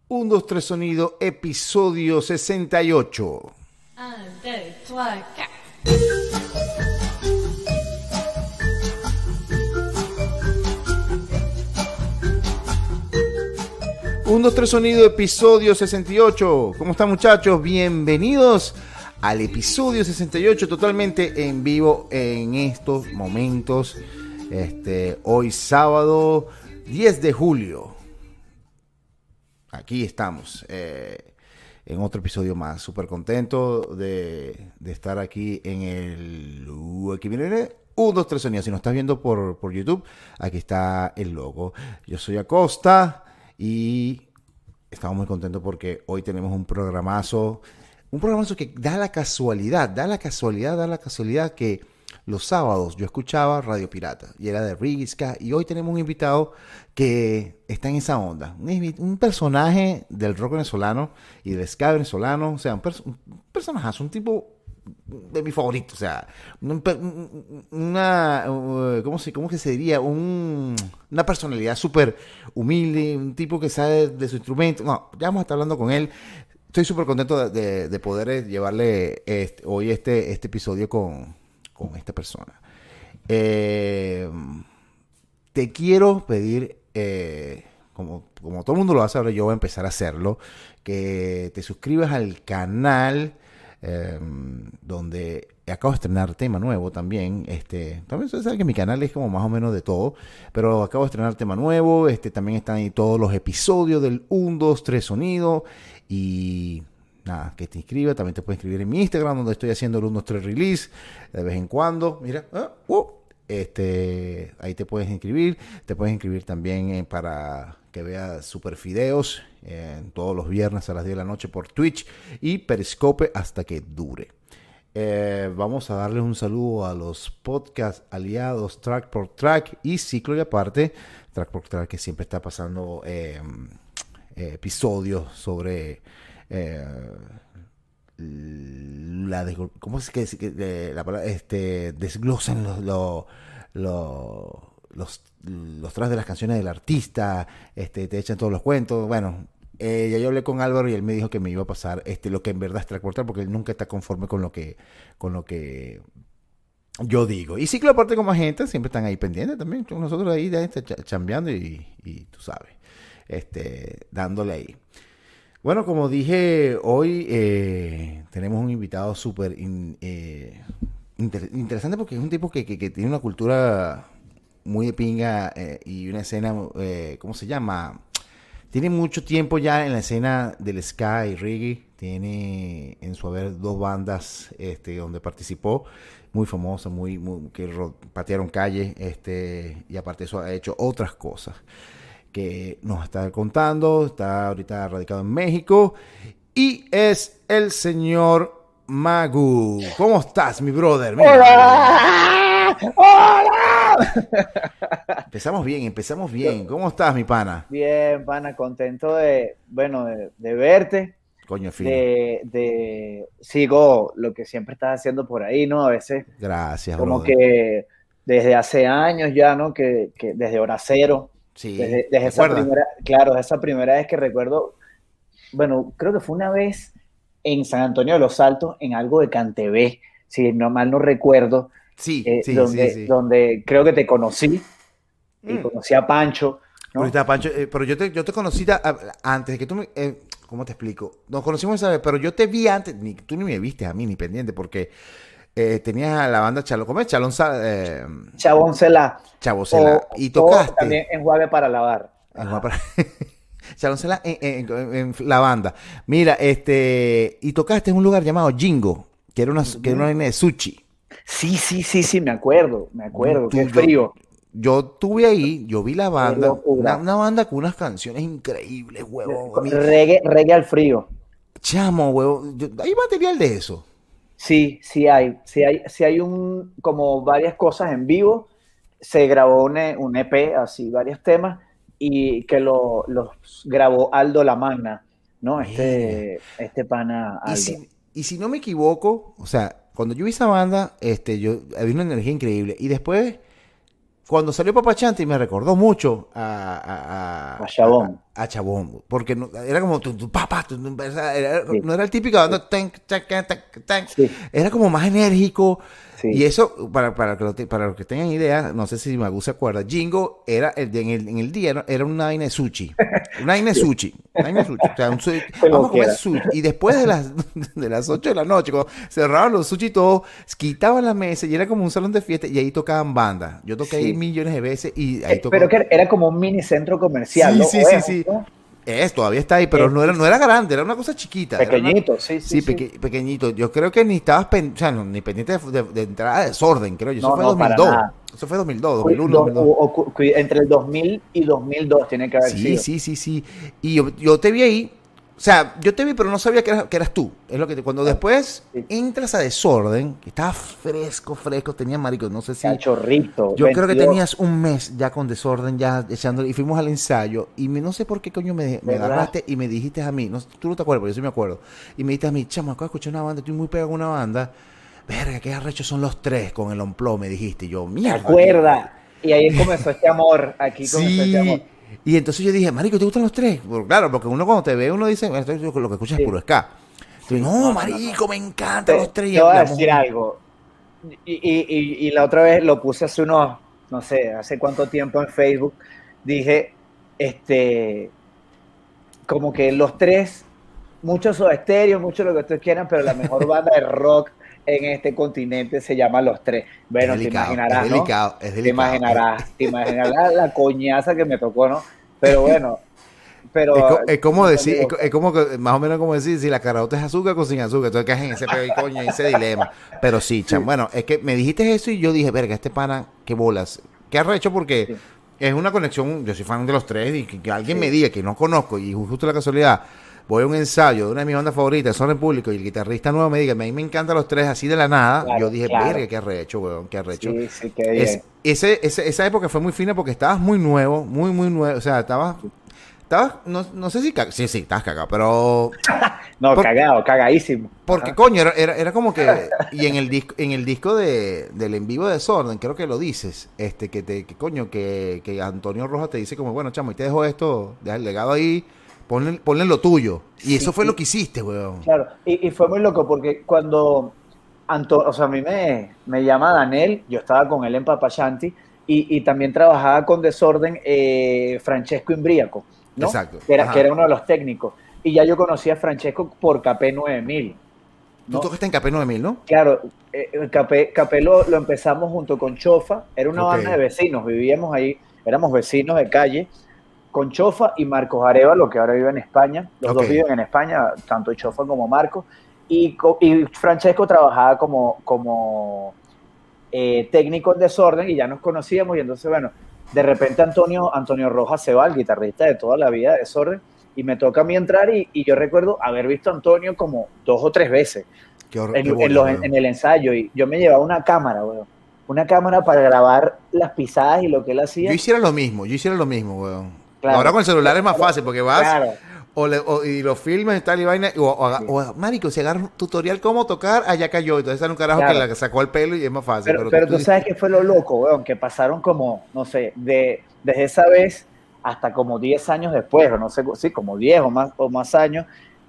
1, 2, 3 Sonido, episodio 68. 1, 2, 3, 4. 1, 2, 3 Sonido, episodio 68. ¿Cómo están, muchachos? Bienvenidos al episodio 68, totalmente en vivo en estos momentos. Hoy sábado 10 de julio. Aquí estamos en otro episodio más. Súper contento de estar aquí en el... Aquí viene 1, 2, 3 Sonido. Si nos estás viendo por YouTube, aquí está el logo. Yo soy Acosta y estamos muy contentos porque hoy tenemos un programazo que da la casualidad que los sábados yo escuchaba Radio Pirata y era de reggae, ska, y hoy tenemos un invitado que está en esa onda, un personaje del rock venezolano y del ska venezolano, o sea, un personaje, un tipo de mi favorito, o sea, ¿cómo que se diría? Una personalidad súper humilde, un tipo que sabe de su instrumento. No, ya vamos a estar hablando con él. Estoy súper contento de poder llevarle hoy este episodio con esta persona. Te quiero pedir, como todo el mundo lo hace, ahora yo voy a empezar a hacerlo, que te suscribas al canal, donde acabo de estrenar tema nuevo también. También ustedes saben que mi canal es como más o menos de todo, pero acabo de estrenar tema nuevo. También están ahí todos los episodios del 1, 2, 3 Sonido. Y nada, que te inscribas. También te puedes inscribir en mi Instagram, donde estoy haciendo el 1, 2, 3 release de vez en cuando. Mira, ahí te puedes inscribir. Te puedes inscribir también para que veas super videos todos los viernes a las 10 de la noche por Twitch y Periscope hasta que dure. Vamos a darles un saludo a los podcast aliados Track por Track y Ciclo y Aparte. Track por Track, que siempre está pasando episodios sobre ¿cómo es que la palabra? Desglosan los tracks de las canciones del artista, te echan todos los cuentos. Bueno, ya yo hablé con Álvaro y él me dijo que me iba a pasar lo que en verdad es Track por Track, porque él nunca está conforme con lo que yo digo. Y Ciclo Aparte como agente siempre están ahí pendientes también. Nosotros ahí chambeando y tú sabes, dándole ahí. Bueno, como dije, hoy tenemos un invitado súper interesante porque es un tipo que tiene una cultura muy de pinga y una escena, ¿cómo se llama? Tiene mucho tiempo ya en la escena del ska y reggae. Tiene en su haber 2 bandas donde participó, muy famosas, que patearon calle, y aparte de eso ha hecho otras cosas que nos está contando. Está ahorita radicado en México y es el señor Magu. ¿Cómo estás, mi brother? Mira, ¡Hola! ¡Hola! Empezamos bien. ¿Cómo estás, mi pana? Bien, pana, contento de verte. Coño, fino. Sigo lo que siempre estás haciendo por ahí, ¿no? A veces Gracias, como brother. que desde hace años ya, ¿no? Que desde Hora Cero. Sí, desde ¿te esa acuerdas? esa primera vez que recuerdo, bueno, creo que fue una vez en San Antonio de los Altos, en algo de Cantebé, si no mal no recuerdo, Sí. donde creo que te conocí y conocí a Pancho, ¿no? Ahorita, Pancho, pero yo te conocí antes de que tú me... ¿cómo te explico? Nos conocimos esa vez, pero yo te vi antes, tú ni me viste a mí, ni pendiente, porque tenías a la banda Chalón, ¿cómo es? Chaboncela. Chabocela. Y tocaste. O también Enjuague para lavar. Chalóncela en la banda. Mira, y tocaste en un lugar llamado Jingo, que era una vaina de sushi. Sí, me acuerdo, qué frío. Yo estuve ahí, yo vi la banda, locura. una banda con unas canciones increíbles, huevón. Reggae al frío. Chamo, huevón. ¿Hay material de eso? Sí hay como varias cosas en vivo. Se grabó un EP, así, varios temas, y que los grabó Aldo La Magna, ¿no? Este pana Aldo. Y si no me equivoco, o sea, cuando yo vi esa banda, había una energía increíble. Y después cuando salió Papa Chanti me recordó mucho A Chabón. a Chabón, porque era como papá, Sí, no era el típico dando sí, era como más enérgico. Y sí. eso, para los que tengan idea, no sé si Magu se acuerda, Jingo era en el día, ¿no? Era una vaina de sushi. Una vaina de sushi. Una vaina de sushi. O sea, vamos Como a comer quiera. sushi. Y después de las 8 de la noche, cuando cerraban los sushi y todo, quitaban la mesa y era como un salón de fiesta y ahí tocaban bandas. Yo toqué ahí Sí. millones de veces y ahí Pero tocó. que era como un mini centro comercial, Sí, ¿no? sí, O sí, es, sí. ¿no? Todavía está ahí, pero no era grande, era una cosa chiquita. Era una, Pequeñito, sí, sí, sí, sí. pequeñito. Yo creo que ni estabas, o sea, ni pendiente de entrada de desorden, creo yo. Eso No, fue no, para 2002. nada. Eso fue 2002, 2001, Do- 2002. Entre el 2000 y 2002 tiene que haber Sí, sido. sí, sí, sí. Y yo te vi ahí, o sea, yo te vi, pero no sabía que eras tú. Es lo que cuando después Sí. entras a Desorden, que estaba fresco, tenía marico, no sé si. Cachorrito, Yo creo que 22, tenías un mes ya con Desorden, ya echándole, y fuimos al ensayo, y no sé por qué coño me ¿verdad? agarraste y me dijiste a mí, no, tú no te acuerdas, pero yo sí me acuerdo, y me dijiste a mí, chamo, acabo de escuchar una banda, estoy muy pegado con una banda, verga, qué arrechos son los tres con el Onpló, me dijiste, y yo, ¿te mierda. acuerdas? Y ahí comenzó este amor, aquí comenzó este amor. Sí. Y entonces yo dije, marico, ¿te gustan los tres? Claro, porque uno cuando te ve, uno dice, bueno, lo que escuchas es Sí, puro ska. Entonces, sí, no, marico, me encantan Te, los tres. te voy a decir algo. Y la otra vez lo puse hace unos, no sé, hace cuánto tiempo en Facebook. Dije, este, como que los tres, muchos Soda Stereo, mucho lo que ustedes quieran, pero la mejor banda de rock en este continente se llama Los Tres. Bueno, te imaginarás, ¿no? Es Te delicado. imaginarás la coñaza que me tocó, ¿no? Pero bueno, pero Es como decir, digo, es como que, más o menos como decir, si la caraota es azúcar o sin azúcar. Entonces caes en ese pedo y coño, en ese dilema. Pero sí, sí, cham, bueno, es que me dijiste eso y yo dije, verga, este pana, qué bolas. Qué arrecho porque sí, es una conexión, yo soy fan de los tres y que alguien me sí, diga que no conozco y justo la casualidad, voy a un ensayo de una de mis bandas favoritas, Son en Público, y el guitarrista nuevo me diga, a mí me encantan los tres así de la nada, yo claro, dije, verga, claro. qué arrecho, weón, qué arrecho. Sí, sí, qué bien. Esa época fue muy fina porque estabas muy nuevo, muy nuevo, o sea, no sé si, sí, estabas cagado, pero No, por- cagado, cagadísimo. porque Ajá. coño, era como que, y en el disco del en vivo de Desorden, creo que lo dices, que coño, que Antonio Rojas te dice como, bueno, chamo, y te dejo esto, deja el legado ahí, ponle lo tuyo. Y eso Sí, fue lo que hiciste, weón. claro. Y fue muy loco porque cuando o sea, a mí me llama Daniel, yo estaba con él en Papashanti y también trabajaba con Desorden Francesco Imbriaco, ¿no? Exacto. Que Ajá. era uno de los técnicos. Y ya yo conocía a Francesco por KP 9000, Tú ¿no? tocaste en KP 9000, ¿no? Claro, el KP lo empezamos junto con Chofa, era una Ok, banda de vecinos, vivíamos ahí, éramos vecinos de calle, con Chofa y Marcos Arevalo, que ahora vive en España. Los ok. dos viven en España, tanto Chofa como Marcos. Y Francesco trabajaba como técnico en Desorden y ya nos conocíamos. Y entonces, bueno, de repente Antonio Rojas se va, el guitarrista de toda la vida de Desorden, y me toca a mí entrar. Y yo recuerdo haber visto a Antonio como 2 o 3 veces Qué bola, en weón. el ensayo. Y yo me llevaba una cámara, weón. Una cámara para grabar las pisadas y lo que él hacía. Yo hiciera lo mismo, weón. Ahora Claro, con el celular es más fácil porque vas claro. y los filmes y tal y vaina, Sí. marico, si agarra un tutorial cómo tocar, allá cayó. Entonces sale un carajo que Claro. la sacó el pelo y es más fácil. Pero que Pero tú tú sabes que fue lo loco, weón, que pasaron como, no sé, desde esa vez hasta como 10 años después, o no sé, sí, como 10 o más años,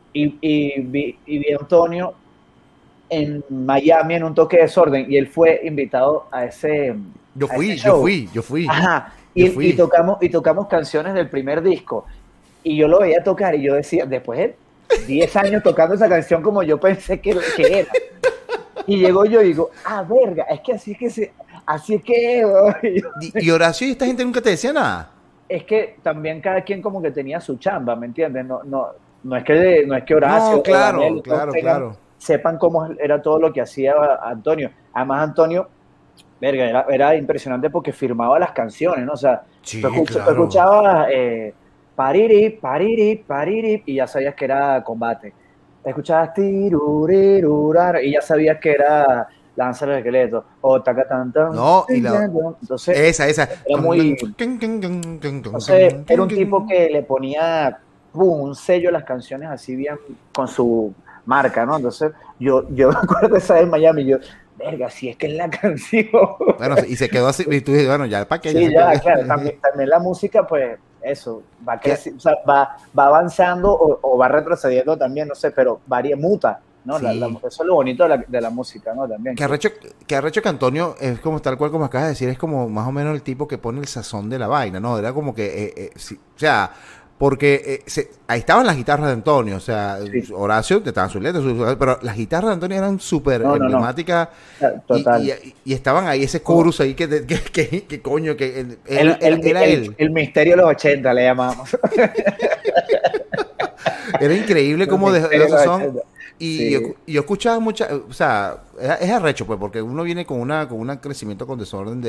y vi a Antonio en Miami en un toque de Desorden, y él fue invitado a ese show. yo fui, Ajá, yo y fui. tocamos canciones del primer disco, y yo lo veía tocar, y yo decía, después de 10 años tocando esa canción como yo pensé que era. Y llego yo y digo, ah, verga, es que así es que, weón. Y Horacio y esta gente nunca te decía nada. Es que también cada quien como que tenía su chamba, ¿me entiendes? No es que No, Horacio o Daniel claro, y todos claro, claro. sepan cómo era todo lo que hacía Antonio. Además, Antonio, verga, era impresionante porque firmaba las canciones, ¿no? O sea, Sí, tú claro. escuchabas pariri, pariri, pariri, y ya sabías que era combate. Escuchabas tirurirurar, y ya sabías que era Lanza el esqueleto, o tacatantan. No, Entonces, esa. era muy. Entonces, era un tipo que le ponía un sello a las canciones así bien con su marca, ¿no? Entonces, yo me acuerdo de esa vez en Miami, verga, si es que es la canción. Bueno, y se quedó así, y tú dices, bueno, ya, ¿para qué? Sí, se ya, quedó. claro, también la música, pues eso, va Que, creciendo, o sea, va avanzando o va retrocediendo también, no sé, pero varía, muta, ¿no? sí. Eso es lo bonito de la música, ¿no? También. Que arrecho que Antonio es como tal cual como acabas de decir, es como más o menos el tipo que pone el sazón de la vaina, ¿no? Era como que, sí, o sea, porque ahí estaban las guitarras de Antonio, o sea, Sí, Horacio te estaban sus letras, pero las guitarras de Antonio eran súper no, no, no, emblemáticas total. y estaban ahí ese chorus ahí que coño, que era él. El misterio de los 80 le llamamos. Era increíble El cómo dejó misterio de esos los son. 80. Y Sí, yo escuchaba mucha, o sea, es arrecho, pues, porque uno viene con un crecimiento con desorden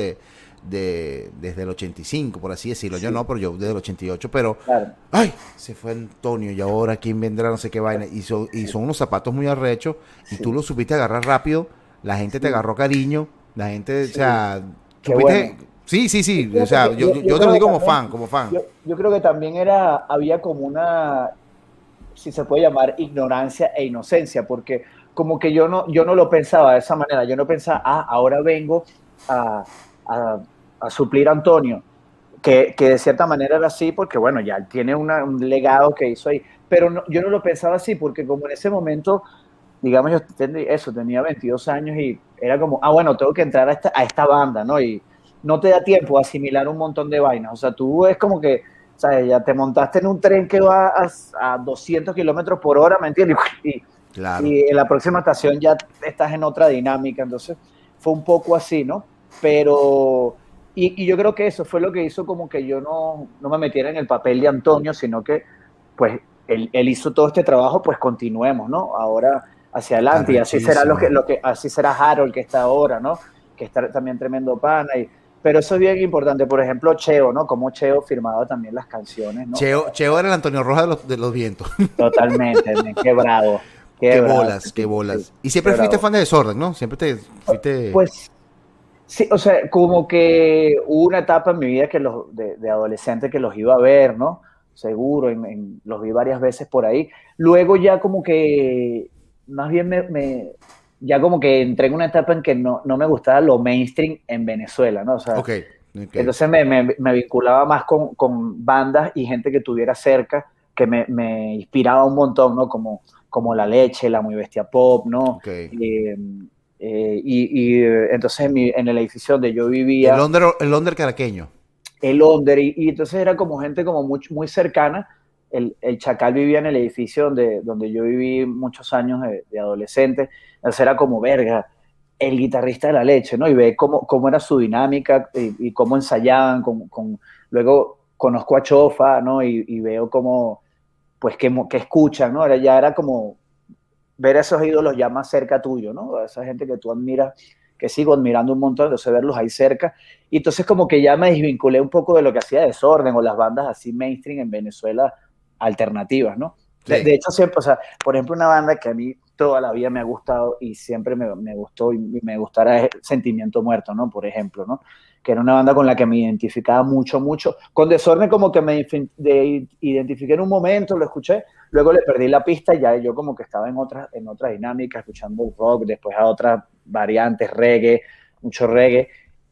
desde el 85 por así decirlo. Yo sí, no, pero yo desde el 88 pero, claro. ay, se fue Antonio y ahora quién vendrá, no sé qué vaina. Y Sí, son unos zapatos muy arrechos y tú sí, los supiste agarrar rápido, la gente te sí, agarró cariño, la gente, o sí. sea, Qué supiste, bueno. sí, sí, Y sí, o fíjate sea, que yo yo te lo creo que digo como también, fan, como fan. yo creo que también había como una, si se puede llamar, ignorancia e inocencia, porque como que yo no lo pensaba de esa manera, yo no pensaba, ahora vengo a, a, a suplir a Antonio, que de cierta manera era así, porque bueno, ya él tiene un legado que hizo ahí, pero yo no lo pensaba así, porque como en ese momento, digamos, tenía 22 años y era como, bueno, tengo que entrar a esta banda, ¿no? Y no te da tiempo a asimilar un montón de vainas, o sea, tú es como que, ¿sabes? Ya te montaste en un tren que va a 200 kilómetros por hora, ¿me entiendes? Claro. Y en la próxima estación ya estás en otra dinámica, entonces fue un poco así, ¿no? Pero, y yo creo que eso fue lo que hizo como que yo no me metiera en el papel de Antonio, sino que pues él hizo todo este trabajo, pues continuemos, ¿no? Ahora hacia adelante, y así será Arrechísimo. así será Harold que está ahora, ¿no? Que está también tremendo pana, pero eso es bien importante, por ejemplo, Cheo, ¿no? Como Cheo firmaba también las canciones, ¿no? Cheo era el Antonio Rojas de los vientos. Totalmente, quebrado, Qué quebrado, bolas, qué sí, bolas. Y siempre fuiste quebrado. fan de Desorden, ¿no? Siempre te fuiste. Pues sí, o sea, como que hubo una etapa en mi vida de adolescente que los iba a ver, ¿no? Seguro, los vi varias veces por ahí. Luego ya como que, más bien ya como que entré en una etapa en que no me gustaba lo mainstream en Venezuela, ¿no? O sea, Ok, ok. entonces me vinculaba más con bandas y gente que tuviera cerca, que me inspiraba un montón, ¿no? Como La Leche, La Muy Bestia Pop, ¿no? Ok. Eh, entonces en el edificio donde yo El vivía, Under, el Under caraqueño. el Onder, y entonces era como gente como muy cercana. El Chacal vivía en el edificio donde yo viví muchos años de adolescente. Entonces era como, verga, el guitarrista de La Leche, ¿no? Y ve cómo era su dinámica y cómo ensayaban. Luego conozco a Chofa, ¿no? Y veo cómo, pues, que escuchan, ¿no? Ya era como ver a esos ídolos ya más cerca tuyo, ¿no? A esa gente que tú admiras, que sigo admirando un montón, entonces verlos ahí cerca. Y entonces como que ya me desvinculé un poco de lo que hacía Desorden o las bandas así mainstream en Venezuela alternativas, ¿no? De Sí. hecho, siempre, o sea, por ejemplo, una banda que a mí toda la vida me ha gustado y siempre me gustó y me gustará es Sentimiento Muerto, ¿no? Por ejemplo, ¿no? Que era una banda con la que me identificaba mucho, mucho. Con Desorden como que me identifiqué en un momento, lo escuché, luego le perdí la pista y ya yo como que estaba en otra dinámica, escuchando rock, después a otras variantes, reggae, mucho reggae,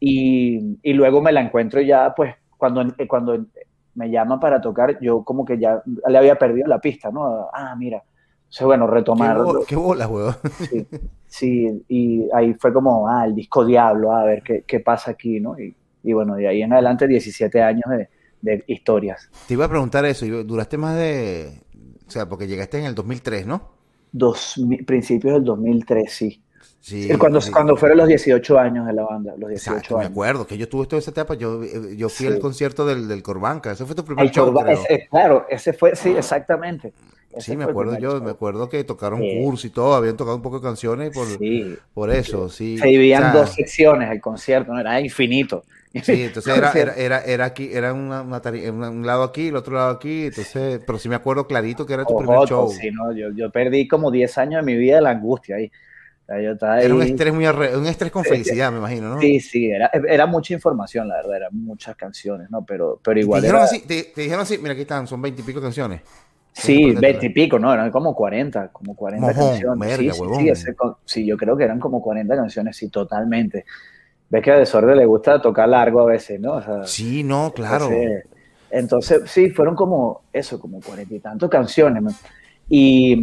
y luego me la encuentro ya, pues, cuando me llaman para tocar, yo como que ya le había perdido la pista, ¿no? Mira. Entonces, bueno, retomar, Qué bolas, weón. sí, sí, y ahí fue como, el disco Diablo, a ver qué pasa aquí, ¿no? Y bueno, de ahí en adelante 17 años de historias. Te iba a preguntar eso. Y duraste más de. O sea, porque llegaste en el 2003, ¿no? Principios del 2003, sí. Sí, Sí, cuando fueron los 18 años de la banda, los exacto, 18 me años. acuerdo que yo tuve toda esa etapa. Yo fui al Sí. concierto del Corbanca. Ese fue tu primer show, creo. Claro, ese fue, sí, exactamente. Sí, Ese fue el primer me show. acuerdo que tocaron Eh, curso y todo, habían tocado un poco de canciones sí, por eso, se sí. O dividían dos sea, secciones el concierto, ¿no? Era infinito. sí, entonces Concierto. era aquí, era un lado aquí, el otro lado aquí, entonces, pero sí me acuerdo clarito que era tu primer Ojo, show. sí, ¿no? Yo perdí como 10 años de mi vida de la angustia ahí. O sea, yo estaba Era un ahí. estrés un estrés con felicidad, me imagino, ¿no? Sí, sí, era mucha información, la verdad, eran muchas canciones, ¿no? Pero Y te igual era. dijeron así, te dijeron así, mira, aquí están, son 20 y pico canciones. Tienes que Sí, aprendértela. 20 y pico, no, eran como 40 Mojón, canciones. Sí, verga, sí, huevón. sí, sí, yo creo que eran como 40 canciones, sí, totalmente. Ves que a Desorden le gusta tocar largo a veces, ¿no? O sea, Sí, no, claro. entonces, entonces sí, fueron como eso, como 40 y tantas canciones, man. Y,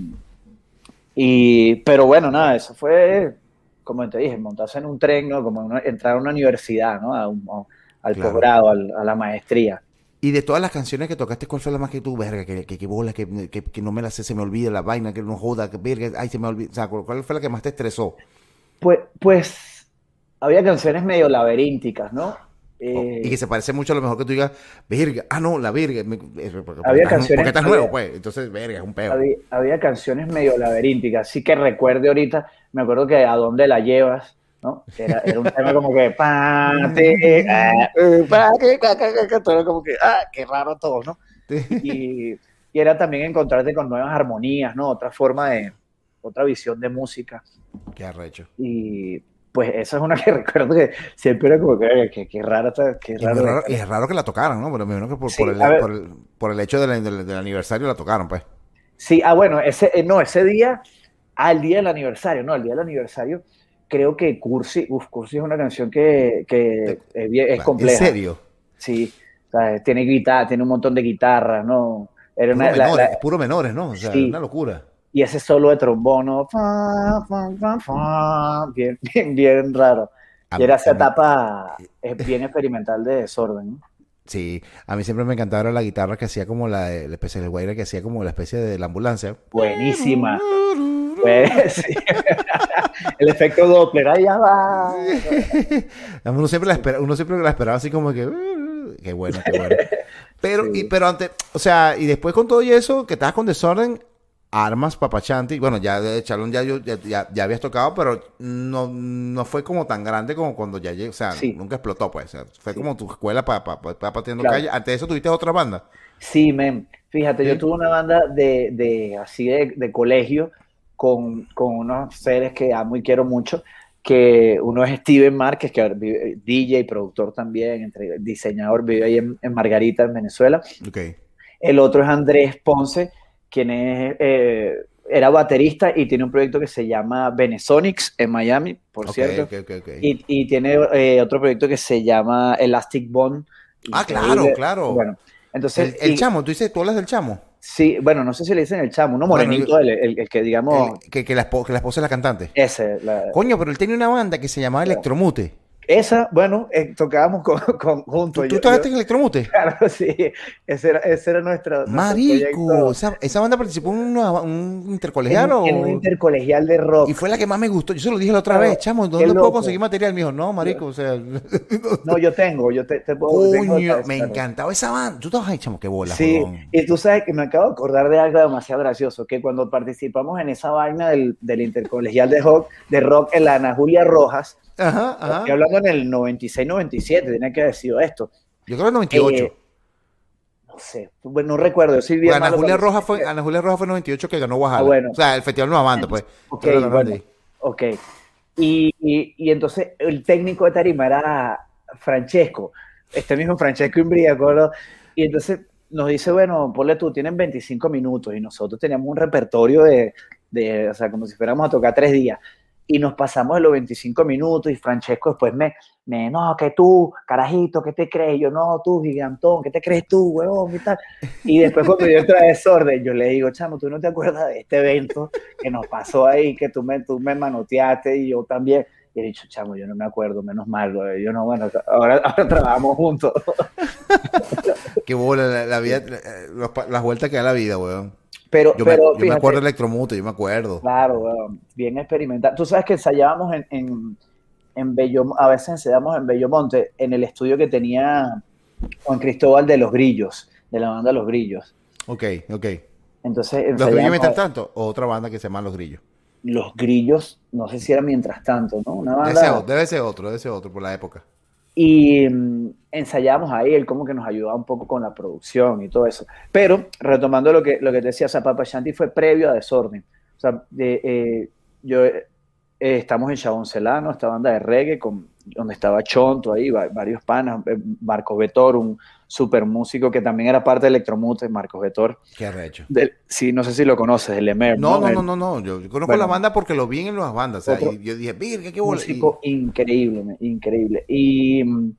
pero bueno, nada, eso fue, como te dije, montarse en un tren, ¿no? Como entrar a una universidad, ¿no? Al Claro. posgrado, a la maestría. Y de todas las canciones que tocaste, ¿cuál fue la más que tú, verga, que bola, que no me la sé, se me olvida la vaina, que no joda, que verga, ay, se me olvida, o sea, ¿cuál fue la que más te estresó? Pues había canciones medio laberínticas, ¿no? Y que Eh, se parece mucho a lo mejor que tú digas, verga, ah, no, la verga, había porque canciones, estás nuevo, pues, entonces, verga, es un peo. había canciones medio laberínticas, así que recuerde ahorita, me acuerdo que ¿A dónde la llevas? ¿No? Era un tema como que todo era como que qué raro todo, ¿no? Y, y era también encontrarte con nuevas armonías, ¿no? Otra forma de, otra visión de música. Qué arrecho. Y pues esa es una que recuerdo que siempre era como que raro, qué Y muy raro raro, y esta. es raro que la tocaran, ¿no? Pero me imagino que Sí, a ver, por el hecho del aniversario la tocaron, pues. sí, bueno, no, ese día, el día del aniversario, no, el día del aniversario, creo que Cursi es una canción que Te- es ¿En compleja, serio? sí, o sea, tiene guitarra, tiene un montón de guitarras, ¿no? Era Es puro menores, ¿no? O sea, es una sí, locura. y ese solo de trombono, fa, fa, fa, fa, bien, bien, bien raro. Y era esa A mí, etapa bien experimental de Desorden, ¿no? sí, a mí siempre me encantaba la guitarra que hacía como la especie del Guaira que hacía como la especie de la ambulancia. Buenísima. Pues, sí. El efecto Doppler, allá va. Uno siempre la esperaba así como que, qué bueno, qué bueno. Sí. Pero antes, o sea, y después con todo y eso, que estabas con Desorden, armas Papachanti, bueno, ya de Chalón ya habías tocado, pero no fue como tan grande como cuando ya llegué, o sea, Sí, nunca explotó, pues, o sea, fue sí, como tu escuela para pateando claro. calle. Antes de eso tuviste otra banda, Sí, men. Fíjate, yo ¿sí? tuve una banda así de colegio con unos seres que amo y quiero mucho, que uno es Steven Márquez, que DJ, productor también, diseñador, vive ahí en Margarita, en Venezuela. Ok, El otro es Andrés Ponce, quien era baterista y tiene un proyecto que se llama Venesonics en Miami, por ok, cierto. ok, ok, ok. Y tiene otro proyecto que se llama Elastic Bond, Ah, claro, increíble. claro. Bueno, entonces, El chamo, tú hablas del chamo. sí, bueno, no sé si le dicen el chamo, uno Bueno, morenito, el que digamos, que la esposa es la cantante. ese, Coño, pero él tenía una banda que se llamaba Electromute. esa, bueno, tocábamos juntos. ¿Tú tocaste en Electromute? Claro, sí, ese era nuestro Marico, proyecto esa banda participó en un intercolegial en un o... intercolegial de Y rock. fue la que más me gustó. Yo se lo dije la otra vez, Claro, chamo, qué ¿dónde puedo conseguir loco. material? Me dijo, no, marico, o sea... No, yo tengo, tengo Coño, me claro. encantaba esa banda. Tú estabas ahí, chamo, qué bola, Sí, huevón. y tú sabes que me acabo de acordar de algo demasiado gracioso, que cuando participamos en esa vaina del intercolegial de rock en la Ana Julia Rojas, Ajá, estoy ajá. hablando en el 96-97, tiene que haber sido esto. Yo creo el 98. Eh, no sé, bueno, no recuerdo, yo soy Porque bien malo con los años. Ana Julia Roja fue en 98 que ganó Guajala. O Bueno, sea, el Festival Nueva Banda, pues. ok, Creo que lo ganaron de bueno, ahí. ok. Y entonces el técnico de tarima era Francesco, este mismo Francesco Imbriaco, ¿no? Y entonces nos dice, bueno, ponle tú, tienen 25 minutos y nosotros teníamos un repertorio o sea, como si fuéramos a tocar 3 días. Y nos pasamos de los 25 minutos y Francesco después no, que tú, carajito, ¿qué te crees? Yo, no, tú, gigantón, ¿qué te crees tú, huevón? Y tal. Y después cuando yo entré a Desorden, yo le digo, chamo, ¿tú no te acuerdas de este evento que nos pasó ahí, que tú me manoteaste y yo también? Y he dicho, chamo, yo no me acuerdo, menos mal, güey. Yo no, bueno, ahora trabajamos juntos. Qué bola la vida, Sí. las vueltas que da la vida, weón. Pero Yo me acuerdo fíjate, de Electromute, yo me acuerdo. claro, weón, bien experimental. Tú sabes que ensayábamos en a veces ensayábamos en Bellomonte, en el estudio que tenía Juan Cristóbal de Los Grillos, de la banda Los Grillos. Ok, ok. Entonces Los Grillos ensayábamos mientras tanto, o otra banda que se llama Los Grillos. Los Grillos, no sé si era mientras tanto, ¿no? Una banda. Debe ser otro por la época. Y ensayábamos ahí, él como que nos ayudaba un poco con la producción y todo eso. Pero, retomando lo que te decía, o sea, Papa Shanti fue previo a Desorden. O sea, estamos en Chabón Celano, esta banda de reggae donde estaba Chonto ahí, varios panas, Marcos Vettor, un super músico que también era parte de Electromute, Marcos Vettor. Qué arrecho. Sí, no sé si lo conoces, el Emer, No, ¿no? no, no, no, no. Yo conozco la Bueno, banda porque lo vi en las bandas. O sea, otro y yo dije, virga, qué bola. músico increíble, increíble. Y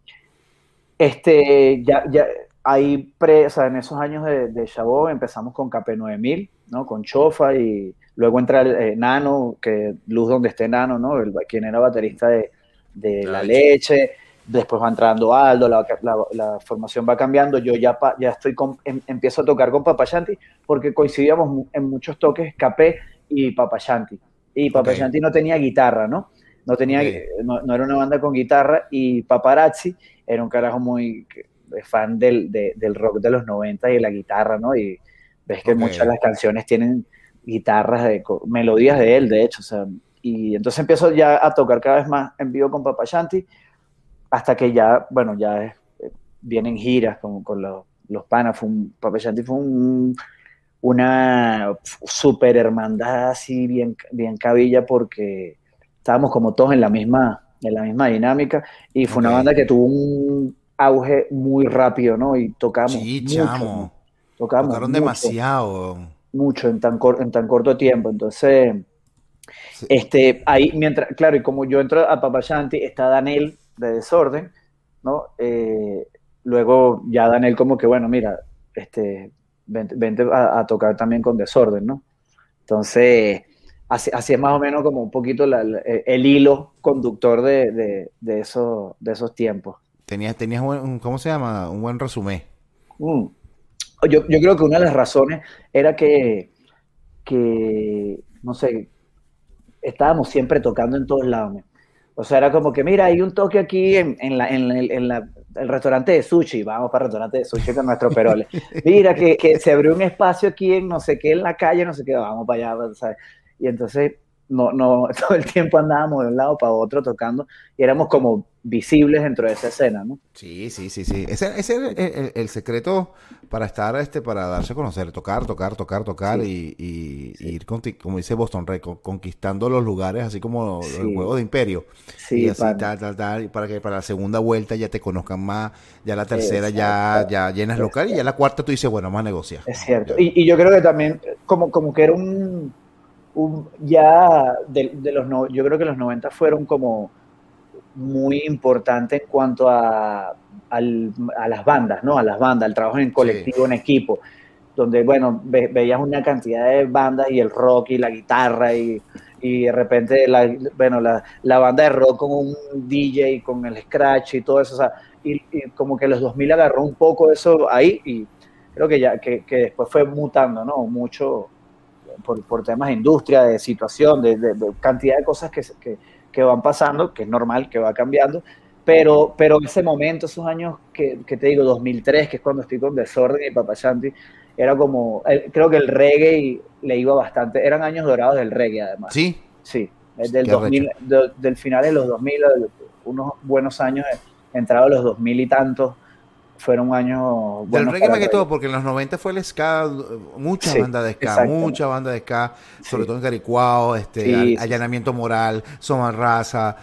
ya ahí, o sea, en esos años de Chabot empezamos con KP9000, ¿no? Con Chofa y luego entra Nano, que Luz donde esté Nano, ¿no? Quien era baterista de La La leche. Leche. Después va entrando Aldo, la formación va cambiando. Yo ya estoy empiezo a tocar con Papashanti porque coincidíamos en muchos toques KP y Papashanti. Y Ok, Papashanti no tenía guitarra, ¿no? ok. No era una banda con guitarra, y Paparazzi era un carajo muy fan del rock de los 90 y de la guitarra, ¿no? Y ves que Ok. muchas de las canciones tienen guitarras, melodías de él, de hecho, o sea, y entonces empiezo ya a tocar cada vez más en vivo con Papashanti, hasta que ya, bueno, vienen giras con los panas. Papashanti fue una super hermandad así bien cabilla, porque estábamos como todos en la misma dinámica, y fue Ok. una banda que tuvo un auge muy rápido, ¿no? Y tocamos Sí, mucho, ¿no? chamo. Tocamos Tocaron demasiado. mucho en tan corto tiempo. Entonces, Sí. ahí, mientras, claro, y como yo entro a Papashanti, está Daniel de Desorden, ¿no? Luego ya Daniel como que, bueno, mira, vente a tocar también con Desorden, ¿no? Entonces, así es más o menos como un poquito el hilo conductor de esos tiempos. Tenías ¿cómo se llama? Un buen resumen. Mm. Yo creo que una de las razones era que no sé, estábamos siempre tocando en todos lados. ¿No? O sea, era como que, mira, hay un toque aquí el restaurante de sushi, vamos para el restaurante de sushi con nuestro perole. Mira, que se abrió un espacio aquí en no sé qué, en la calle, no sé qué, vamos para allá, ¿sabes? Y entonces, no, todo el tiempo andábamos de un lado para otro tocando, y éramos como visibles dentro de esa escena, ¿no? Sí, sí, sí, sí. Ese es el secreto para estar, para darse a conocer, tocar Sí, y sí, ir, como dice Boston Red, conquistando los lugares, así como el sí, juego de Imperio. Y sí, así, tal, y para que para la segunda vuelta ya te conozcan más, ya la tercera exacto, ya llenas local y ya exacto. la cuarta tú dices, bueno, vamos a negociar. Es cierto. Ya. Y yo creo que también, como que era ya yo creo que los 90 fueron como muy importantes en cuanto a las bandas, ¿no? A las bandas, al trabajo en Sí, colectivo, en equipo, donde, bueno, veías una cantidad de bandas y el rock y la guitarra, y de repente, bueno, la banda de rock con un DJ, con el scratch y todo eso, o sea, y como que los 2000 agarró un poco eso ahí, y creo que ya que después fue mutando, ¿no? Mucho por temas de industria, de situación, de cantidad de cosas que van pasando, que es normal, que va cambiando, pero ese momento, esos años que te digo, 2003, que es cuando estoy con Desorden y Papashanti, era como, creo que el reggae le iba bastante, eran años dorados del reggae además, sí, sí, del qué arrecho. 2000, del final de los 2000, unos buenos años, entrado a los 2000 y tantos, fueron años Del buenos reggae para más el que todo, reggae. porque en los 90 fue el ska, Sí, exactamente, mucha banda de ska, sobre sí, todo en Caricuao, sí, sí, sí. Allanamiento Moral, Soma Raza,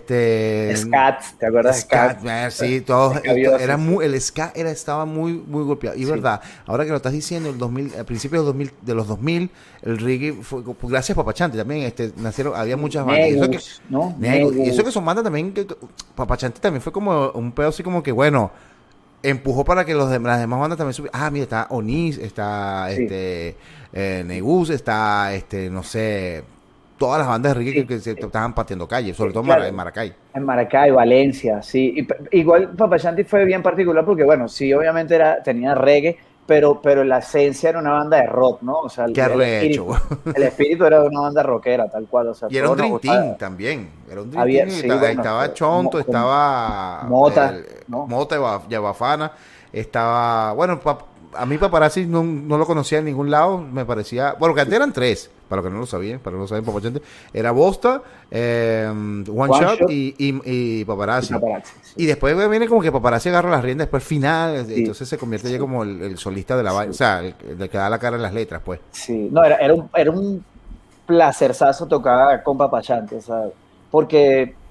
Scats, ¿te acuerdas de Scats? Scat, sí, todos, era Escabiosis, sí. muy, el ska estaba muy, muy golpeado. Y Sí. verdad, ahora que lo estás diciendo, el 2000, a principios de los 2000 el reggae fue, gracias a Papachante también, nacieron, había muchas bandas. Y eso que, Negus, ¿no? y eso que Negus. son bandas también, Papachante también fue como un pedo así como que, bueno, empujó para que las demás bandas también subieran. Ah, mira, está Onis, está Sí, Negus, está no sé, todas las bandas de reggae sí. que se estaban pateando calles, sobre todo Claro, En Maracay. en Maracay, Valencia, sí. Igual Papashanti fue bien particular porque, bueno, sí, obviamente tenía reggae, pero la esencia era una banda de rock, ¿no? O sea, Qué arrecho, güey. el espíritu era de una banda rockera, tal cual. O sea, Y era un todos nos Dream gustaba. Team también. Era un Dream Team Había, y sí, ahí bueno, estaba Chonto, con estaba Mota, ¿no? Mota y Bafana, estaba, bueno, a mí Paparazzi no lo conocía en ningún lado, me parecía, bueno, que antes eran tres, para los que no lo sabían, para los que no lo saben, Papachante, era Bosta, One One Shot Shot y y Paparazzi. Paparazzi, sí. Y después viene como que Paparazzi agarra las riendas después final, Sí, entonces se convierte ya sí, como el solista de la vaina, o sí. sea, el que da la cara en las letras, pues. Sí, no, era un placerzazo tocar con Papachante, o sea, porque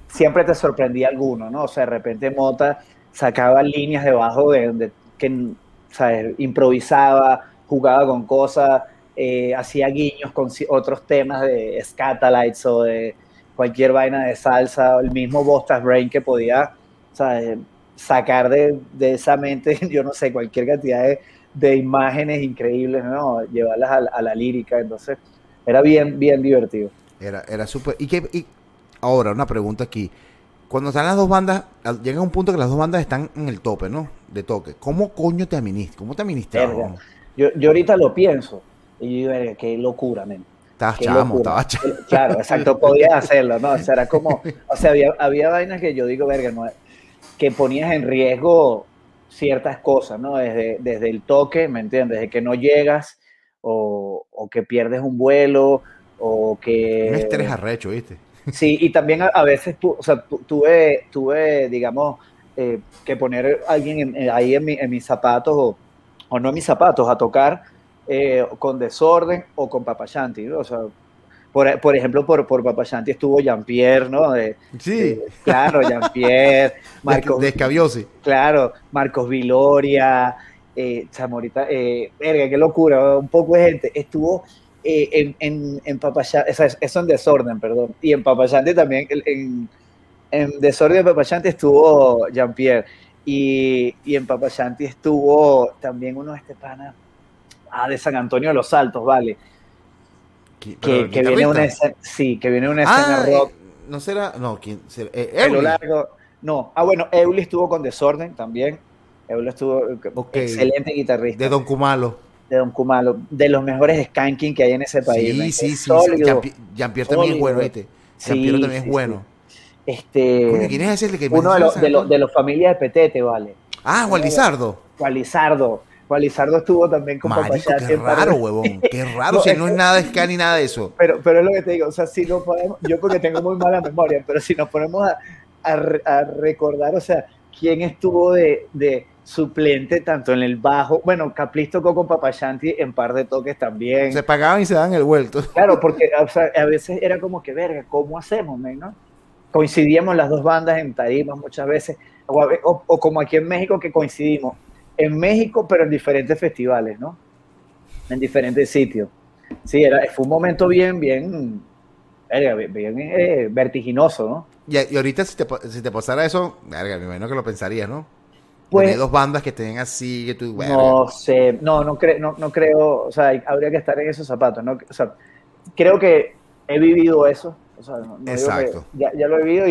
siempre te sorprendía alguno, ¿no? O sea, de repente Mota sacaba líneas debajo que, ¿sabes? Improvisaba, jugaba con cosas, hacía guiños con otros temas de Scatalites o de cualquier vaina de salsa, o el mismo Bostas Brain que podía, ¿sabes? Sacar de esa mente, yo no sé, cualquier cantidad de imágenes increíbles, ¿no? Llevarlas a la lírica, entonces era bien, bien divertido. Era súper. Y ahora, una pregunta aquí. Cuando están las dos bandas, llega un punto que las dos bandas están en el tope, ¿no? De toque. ¿Cómo coño te administras? ¿Cómo te administras? Verga. Yo ahorita lo pienso y yo digo, verga, qué locura, men. Estabas Qué chamo, locura. estabas chamo. Claro, exacto, podías hacerlo, ¿no? O sea, era como, o sea, había vainas que yo digo, verga, no, que ponías en riesgo ciertas cosas, ¿no? Desde el toque, ¿me entiendes? Desde que no llegas o que pierdes un vuelo o Un estrés que... arrecho, ¿viste? Sí, y también a veces o sea, tuve, digamos, que poner a alguien ahí en mis zapatos o no en mis zapatos a tocar con Desorden o con Papashanti, ¿no? O sea, por ejemplo, por Papashanti estuvo Jean-Pierre, ¿no? Sí. Claro, Jean-Pierre, Marcos, Descabiosi. claro, Marcos Viloria, Chamorita, verga, qué locura, un poco de gente. Estuvo en Papashanti, o sea, eso en Desorden, perdón, y en Papashanti también, en Desorden de Papashanti estuvo Jean-Pierre, y en Papashanti estuvo también uno de este pana, de San Antonio de los Altos, vale, Pero el que viene una guitarrista. escena, sí, que viene una escena rock, No será. No, ¿quién será? pelo Eury. largo. No, bueno, Euly estuvo con Desorden también. Euly estuvo Ok. excelente De guitarrista Don Kumalo. de Don Kumalo, de los mejores skanking que hay en ese país, ¿no? Sí, Es sí, sí, sí. sólido, Jean-Pierre también es bueno, sólido. ¿viste? Jean-Pierre Sí, también es sí, sí. bueno. Coño, ¿quién es ese el que Uno menciona San de Antonio? los familias de Petete, vale. Ah, Juan Uno de los, Lizardo. Juan Lizardo. Juan Lizardo estuvo también con Marico, qué Papayati en par raro, de... huevón. Qué raro No, si él no es nada de ska ni nada de eso. pero es lo que te digo, o sea, si no podemos, yo porque tengo muy mala memoria, pero si nos ponemos a recordar, o sea, quién estuvo de suplente tanto en el bajo, bueno, Caplis tocó con Papashanti en par de toques también, Se pagaban y se daban el vuelto. claro, porque o sea, a veces era como que, verga, ¿cómo hacemos, men, no? Coincidíamos las dos bandas en tarimas muchas veces, o como aquí en México que coincidimos, en México pero en diferentes festivales, ¿no? En diferentes sitios. Sí, fue un momento bien, bien, bien vertiginoso, ¿no? Y ahorita si te pasara eso, verga, me imagino que lo pensarías, ¿no? Tener Pues dos bandas que estén así, que tú, verga. no sé, no creo, o sea, habría que estar en esos zapatos, ¿no? O sea, creo que he vivido eso, o sea, no digo que Exacto. ya lo he vivido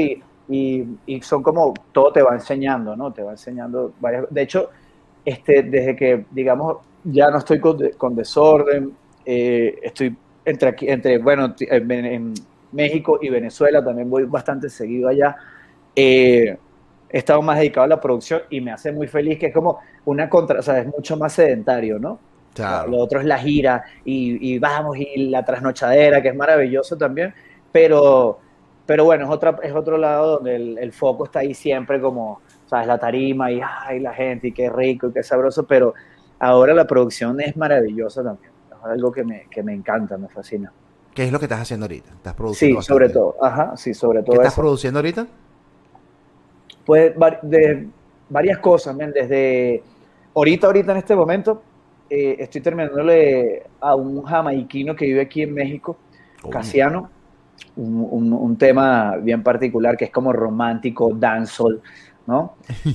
y son como, todo te va enseñando, ¿no? Te va enseñando varias, de hecho, desde que, digamos, ya no estoy con Desorden, estoy bueno, en México y Venezuela, también voy bastante seguido allá, he estado más dedicado a la producción y me hace muy feliz que es como una o sea, es mucho más sedentario, ¿no? Claro. Lo otro es la gira y vamos y la trasnochadera, que es maravilloso también, pero, pero bueno, es otro lado donde el foco está ahí siempre como, sabes, la tarima y ay, la gente y qué rico y qué sabroso, pero ahora la producción es maravillosa también, es algo que me encanta, me fascina. ¿Qué es lo que estás haciendo ahorita? Estás produciendo Sí, sobre bastante. todo, ajá, sí, sobre ¿Qué todo estás eso. produciendo ahorita? Pues de varias cosas, men, desde ahorita en este momento, estoy terminándole a un jamaiquino que vive aquí en México, Coño. Casiano, un tema bien particular que es como romántico, dancehall, ¿no?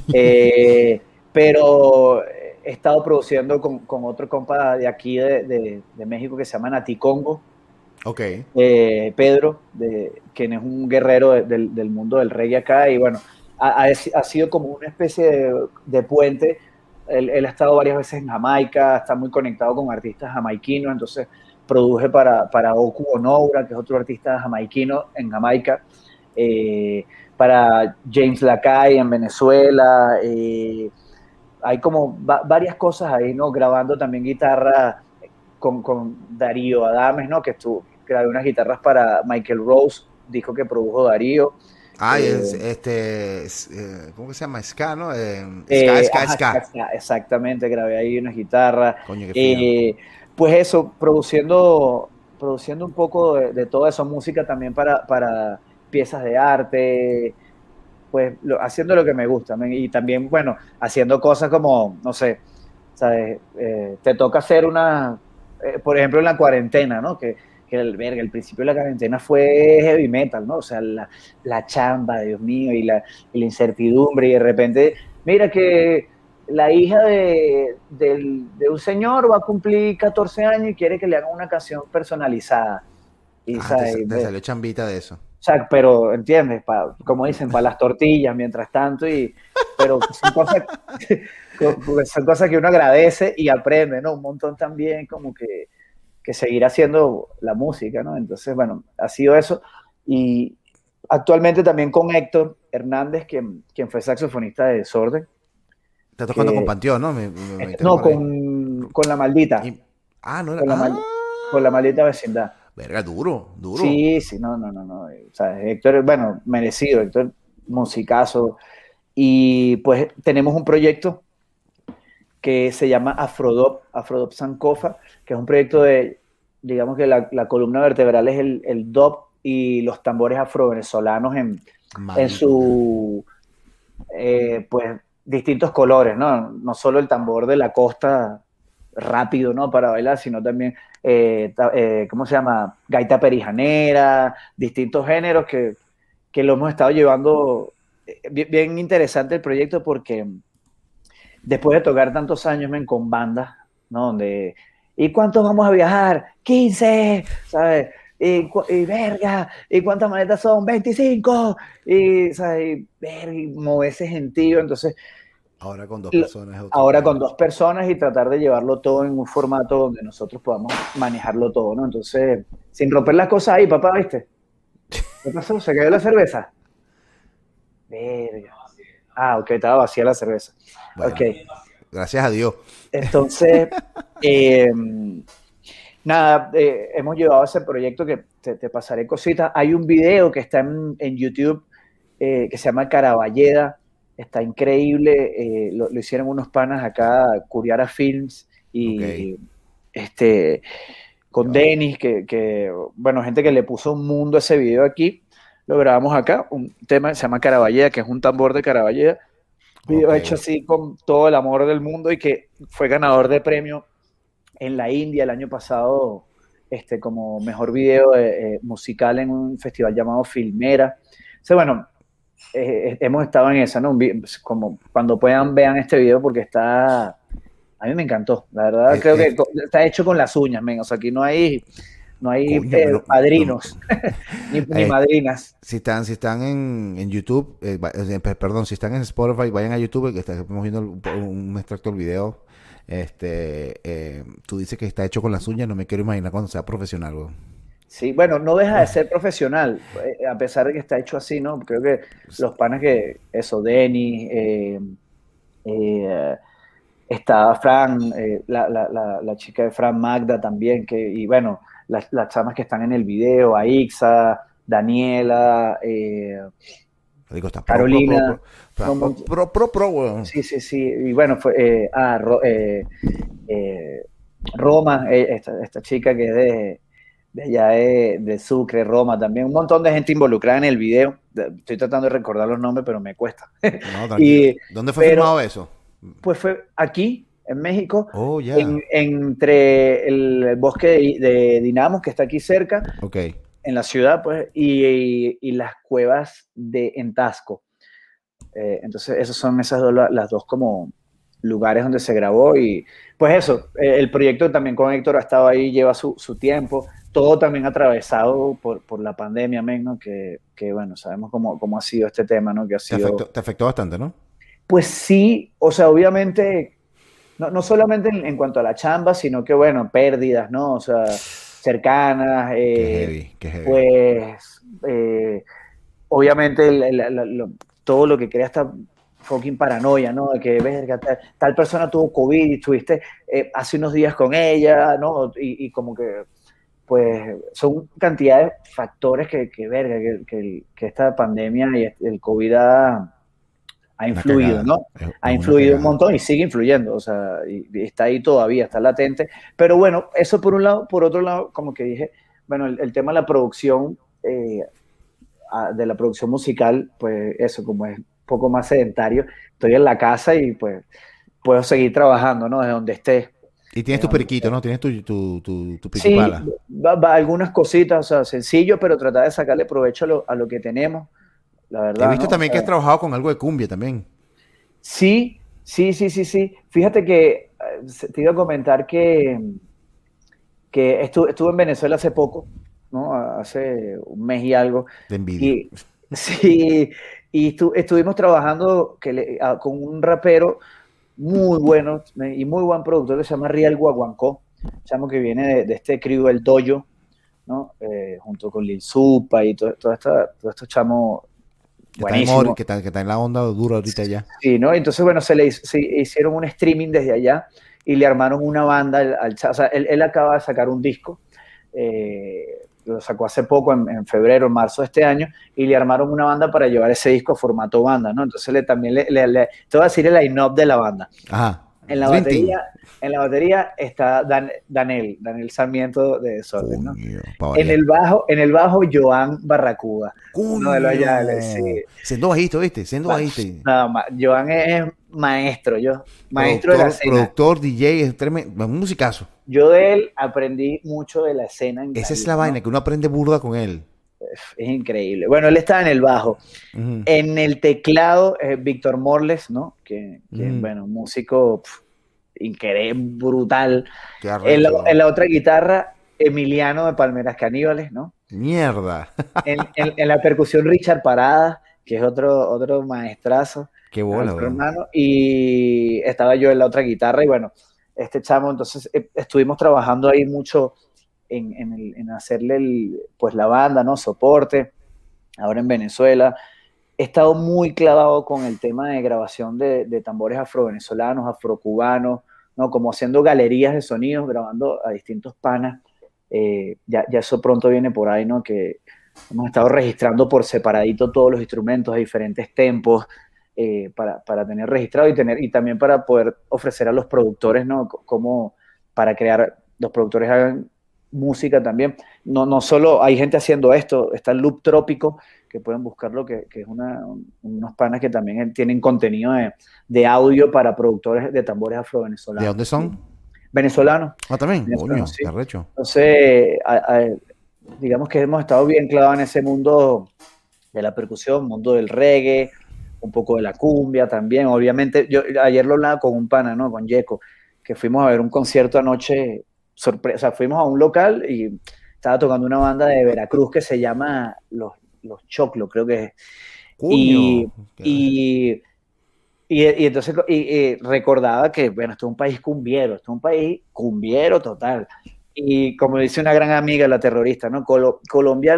Pero he estado produciendo con otro compa de aquí de México que se llama Nati Congo, Ok. Pedro, quien es un guerrero del mundo del reggae acá, y bueno, ha sido como una especie de puente. Él ha estado varias veces en Jamaica, está muy conectado con artistas jamaiquinos, entonces produje para Oku Onoura, que es otro artista jamaiquino en Jamaica, para James Lakai en Venezuela, hay como varias cosas ahí, ¿no? Grabando también guitarra con Darío Adames, ¿no? Grabé unas guitarras para Michael Rose, disco que produjo Darío. Ay, Eh, ¿cómo que se llama? Ska, ¿no? Ska, ajá, ska. exactamente, grabé ahí unas guitarras. Coño, qué fino. Pues eso, produciendo un poco de toda esa música también para piezas de arte, pues haciendo lo que me gusta, y también, bueno, haciendo cosas como, no sé, ¿sabes? Te toca hacer por ejemplo, en la cuarentena, ¿no? Que el principio de la cuarentena fue heavy metal, ¿no? O sea, la chamba, Dios mío, y la incertidumbre, y de repente, mira que la hija de un señor va a cumplir 14 años y quiere que le hagan una canción personalizada. Y, Ah, te, ¿sabes? te salió chambita de eso. O sea, pero, ¿entiendes? Como dicen, para las tortillas, mientras tanto, pero son cosas que uno agradece y aprende, ¿no? Un montón también, como que seguir haciendo la música, ¿no? Entonces, bueno, ha sido eso. Y actualmente también con Héctor Hernández, quien fue saxofonista de Desorden, Está tocando con que, Panteón, ¿no? Me enteré no, por ahí. con La Maldita, Y- no era. con la, mal, con la Maldita Vecindad. Verga, duro, duro. Sí, sí, no. O sea, Héctor, bueno, merecido, Héctor, musicazo. Y pues tenemos un proyecto que se llama Afrodop Sankofa, que es un proyecto digamos que la columna vertebral es el dop y los tambores afro-venezolanos en Marico. su, pues, distintos colores, ¿no? No solo el tambor de la costa rápido, ¿no? Para bailar, sino también, ¿cómo se llama? Gaita perijanera, distintos géneros que lo hemos estado llevando. Bien interesante el proyecto porque después de tocar tantos años con bandas, ¿no? ¿Y cuántos vamos a viajar? 15, ¿sabes? Y verga, ¿y cuántas maletas son? 25, y, ¿sabes? Y, verga, y moverse gentío, entonces, Ahora con dos personas es otro ahora con peo. 2 personas y tratar de llevarlo todo en un formato donde nosotros podamos manejarlo todo, ¿no? Entonces, sin romper las cosas ahí, papá, ¿viste? ¿Qué pasó? ¿Se cayó la cerveza? Verga. Ah, ok, estaba vacía la cerveza. Ok. Bueno, gracias a Dios. Entonces, eh, nada, hemos llevado ese proyecto que te pasaré cositas. Hay un video que está en YouTube que se llama Caraballeda. Está increíble. Lo hicieron unos panas acá, Curiara Films, Ok. y Ya con va. Denis, bueno, gente que le puso un mundo a ese video aquí. Lo grabamos acá, un tema que se llama Caraballeda, que es un tambor de Caraballeda, video Ok. hecho así con todo el amor del mundo y que fue ganador de premio en la India el año pasado, como mejor video musical en un festival llamado Filmera. O sea, bueno, hemos estado en esa, ¿no? Como cuando puedan vean este video porque a mí me encantó, la verdad Es, creo que es- está hecho con las uñas, men. O sea, aquí no hay coño, padrinos ni eh, madrinas. si están en YouTube, perdón, si están en Spotify, vayan a YouTube, que estamos viendo un extracto del video. Tú dices que está hecho con las uñas, no me quiero imaginar cuando sea profesional, güey. Sí, bueno, no deja de ser profesional, a pesar de que está hecho así, ¿no? Creo que los panas eso, Denis, eh, está Fran, la chica de Fran Magda también, y bueno, las chamas que están en el video, Aixa, Daniela, Digo, está Carolina, pro, no, pro, pro, pro, pro, güey. sí, sí, sí, y bueno, fue eh, Roma, esta chica que es de allá de Sucre, Roma también, un montón de gente involucrada en el video. Estoy tratando de recordar los nombres, pero me cuesta. No, tranquilo. Y, ¿Dónde fue pero filmado eso? pues fue aquí, en México, Oh, ya. entre el bosque de Dinamos, que está aquí cerca, Ok. en la ciudad, pues, y las cuevas en Tasco. Entonces, esas son las dos como lugares donde se grabó y pues eso, el proyecto también con Héctor ha estado ahí, lleva su tiempo, todo también atravesado por la pandemia, ¿no? Que bueno, sabemos cómo ha sido este tema, ¿no? Que ha sido, Te afectó bastante, ¿no? pues sí, o sea, obviamente, no solamente en cuanto a la chamba, sino que bueno, pérdidas, ¿no? O sea, cercanas, Qué heavy, qué heavy. pues obviamente todo lo que crea esta fucking paranoia, ¿no? De que, verga, tal persona tuvo COVID y estuviste hace unos días con ella, ¿no? Y como que, pues, son cantidad de factores verga, que esta pandemia y el COVID ha Una influido, cagada. ¿no? Es Ha una influido un cagada. montón y sigue influyendo, o sea, y está ahí todavía, está latente. Pero bueno, eso por un lado, por otro lado, como que dije, bueno, el tema de la producción de la producción musical, pues eso, como es un poco más sedentario, estoy en la casa y pues puedo seguir trabajando, ¿no? Desde donde esté. Y tienes Desde tu donde periquito, esté. ¿no? Tienes tu Sí, piquipala. algunas cositas, o sea, sencillo, pero tratar de sacarle provecho a lo que tenemos, la He verdad, visto ¿no? O también que has sea, trabajado con algo de cumbia también. sí, sí, sí, sí, sí. Fíjate que te iba a comentar que estuve en Venezuela hace poco, ¿no? Hace un mes y algo. De envidia. Y sí, y estuvimos trabajando con un rapero muy bueno y muy buen productor que se llama Riel Guaguancó, chamo que viene de este crew El Doyo, ¿no? Junto con Lil Supa y todo estos chamos buenísimos. Que está en la onda dura ahorita ya. Sí, ¿no? Entonces, bueno, se hicieron un streaming desde allá y le armaron una banda o sea, él acaba de sacar un disco, lo sacó hace poco, en febrero, en marzo de este año, y le armaron una banda para llevar ese disco a formato banda, ¿no? Entonces también te voy a decir el line-up de la banda. Ajá. En la Dream Team. batería, en la batería está Daniel Sarmiento de Desorden, ¿no? Coño, para variar. En el bajo, Joan Barracuda, uno de los Yales, sí. Coño. Siendo bajito, ¿viste? Siendo bajito. Nada más, Joan es maestro, maestro de la escena. Productor, DJ, es tremendo. Un musicazo. Yo de él aprendí mucho de la escena en Esa es Cali, la vaina, ¿no? que uno aprende burda con él. Es increíble. Bueno, él estaba en el bajo. Ujú, En el teclado, Víctor Morles, ¿no? ujú. Bueno, músico increíble, brutal. Qué arrecho, En weón. la otra guitarra, Emiliano de Palmeras Caníbales, ¿no? Mierda. En la percusión, Richard Parada, que es otro maestrazo, Qué bola, otro weón. hermano, y estaba yo en la otra guitarra, y bueno, este chamo, entonces estuvimos trabajando ahí mucho en hacerle pues la banda, ¿no? Soporte, ahora en Venezuela. He estado muy clavado con el tema de grabación de tambores afrovenezolanos, afrocubanos, ¿no? Como haciendo galerías de sonidos, grabando a distintos panas. Ya eso pronto viene por ahí, ¿no? Que hemos estado registrando por separadito todos los instrumentos a diferentes tempos, para tener registrado y también para poder ofrecer a los productores, ¿no? Como para crear, los productores hagan música también. No solo hay gente haciendo esto, está el Loop Trópico, que pueden buscarlo, que es unos panas que también tienen contenido de audio para productores de tambores ¿De afrovenezolanos. dónde son? Venezolanos, Ah, también. venezolanos, Coño, sí. qué arrecho. Entonces, digamos que hemos estado bien clavados en ese mundo de la percusión, mundo del reggae, un poco de la cumbia también. Obviamente, yo ayer lo hablaba con un pana, ¿no? Con Yeco, que fuimos a ver un concierto anoche, sorpresa, fuimos a un local y estaba tocando una banda de Veracruz que se llama Los Choclos, creo que es. Y, Coño. y, y entonces recordaba que, bueno, esto es un país cumbiero, esto es un país cumbiero total. Y como dice una gran amiga, la terrorista, ¿no? Colombia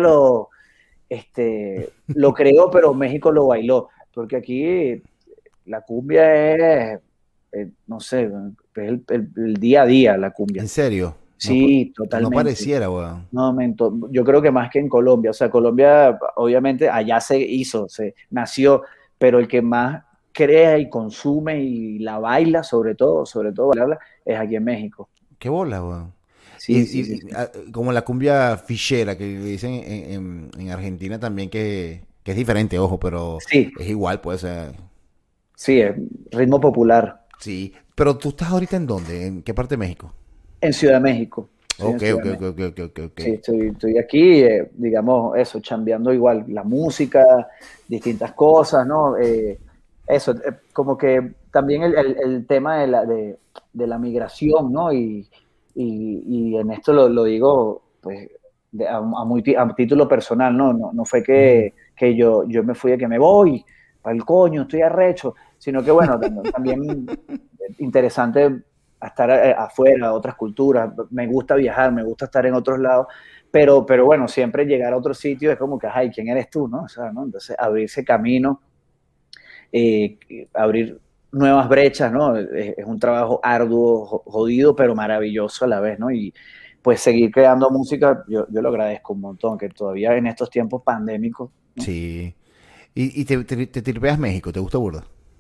lo creó, pero México lo bailó, porque aquí la cumbia no sé, es el día a día, la cumbia. ¿En serio? No, Sí, no totalmente. pareciera, weón. No, yo creo que más que en Colombia, o sea, Colombia obviamente allá se hizo, se nació, pero el que más crea y consume y la baila, sobre todo bailarla, es aquí en México. Qué bola, weón. Sí, sí, sí, sí. Como la cumbia fichera que dicen en Argentina también que es diferente, ojo, pero Sí, es igual, pues. sí, es ritmo popular. Sí. Pero tú estás ahorita en dónde? ¿En qué parte de México? En Ciudad de México. Estoy en Ok, Ciudad ok, de ok, México. ok, ok, ok, ok. Sí, estoy aquí, digamos, eso, chambeando igual la música, distintas cosas, ¿no? Eso, como que también el tema de la migración, ¿no? Y en esto lo digo, pues, a título personal, ¿no? No fue Ujú. que yo me fui de que me voy, para el coño, estoy arrecho, sino que, bueno, también interesante estar afuera, otras culturas, me gusta viajar, me gusta estar en otros lados, pero bueno, siempre llegar a otro sitio es como que, ay, ¿quién eres tú? ¿No? O sea, ¿no? Entonces, abrirse camino, eh, abrir nuevas brechas, ¿no? Es un trabajo arduo, jodido, pero maravilloso a la vez, ¿no? Y pues seguir creando música, yo lo agradezco un montón, que todavía en estos tiempos pandémicos, ¿no? Sí. ¿Y te tripeas México? ¿Te gusta burda?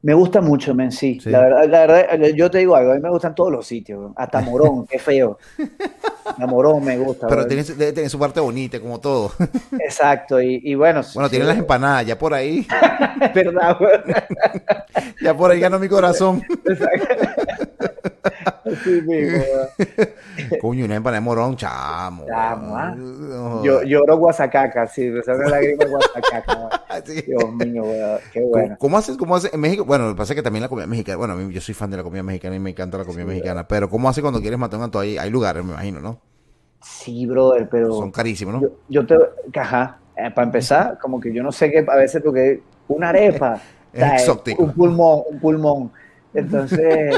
Me gusta mucho, men, sí. Sí. La verdad, yo te digo algo, a mí me gustan todos los sitios, weón. Hasta Morón, qué feo. A Morón me gusta, Pero weón. debe tener su parte bonita, como todo. Exacto, y bueno, Bueno, sí, tiene las empanadas, ya por ahí, es verdad, weón. ya por ahí ganó mi corazón. Exacto. Así mismo, weón. Coño, una empanada de morón, chamo. Chamo, ¿ah? No Yo jodas. lloro guasacaca, sí, me sale una lágrima guasacaca, weón. Así. Dios mío, weón, qué ¿Cómo, bueno. cómo haces en México? Bueno, lo que pasa es que también la comida mexicana, bueno, yo soy fan de la comida mexicana y me encanta la comida Sí, mexicana, pero ¿cómo haces cuando quieres matar un antojo? Hay lugares, me imagino, ¿no? sí, brother, Son pero carísimos, ¿no? yo te, ajá, para empezar, como que yo no sé qué, a veces porque una arepa, Es ¿sabes? exótico. Un pulmón. Entonces,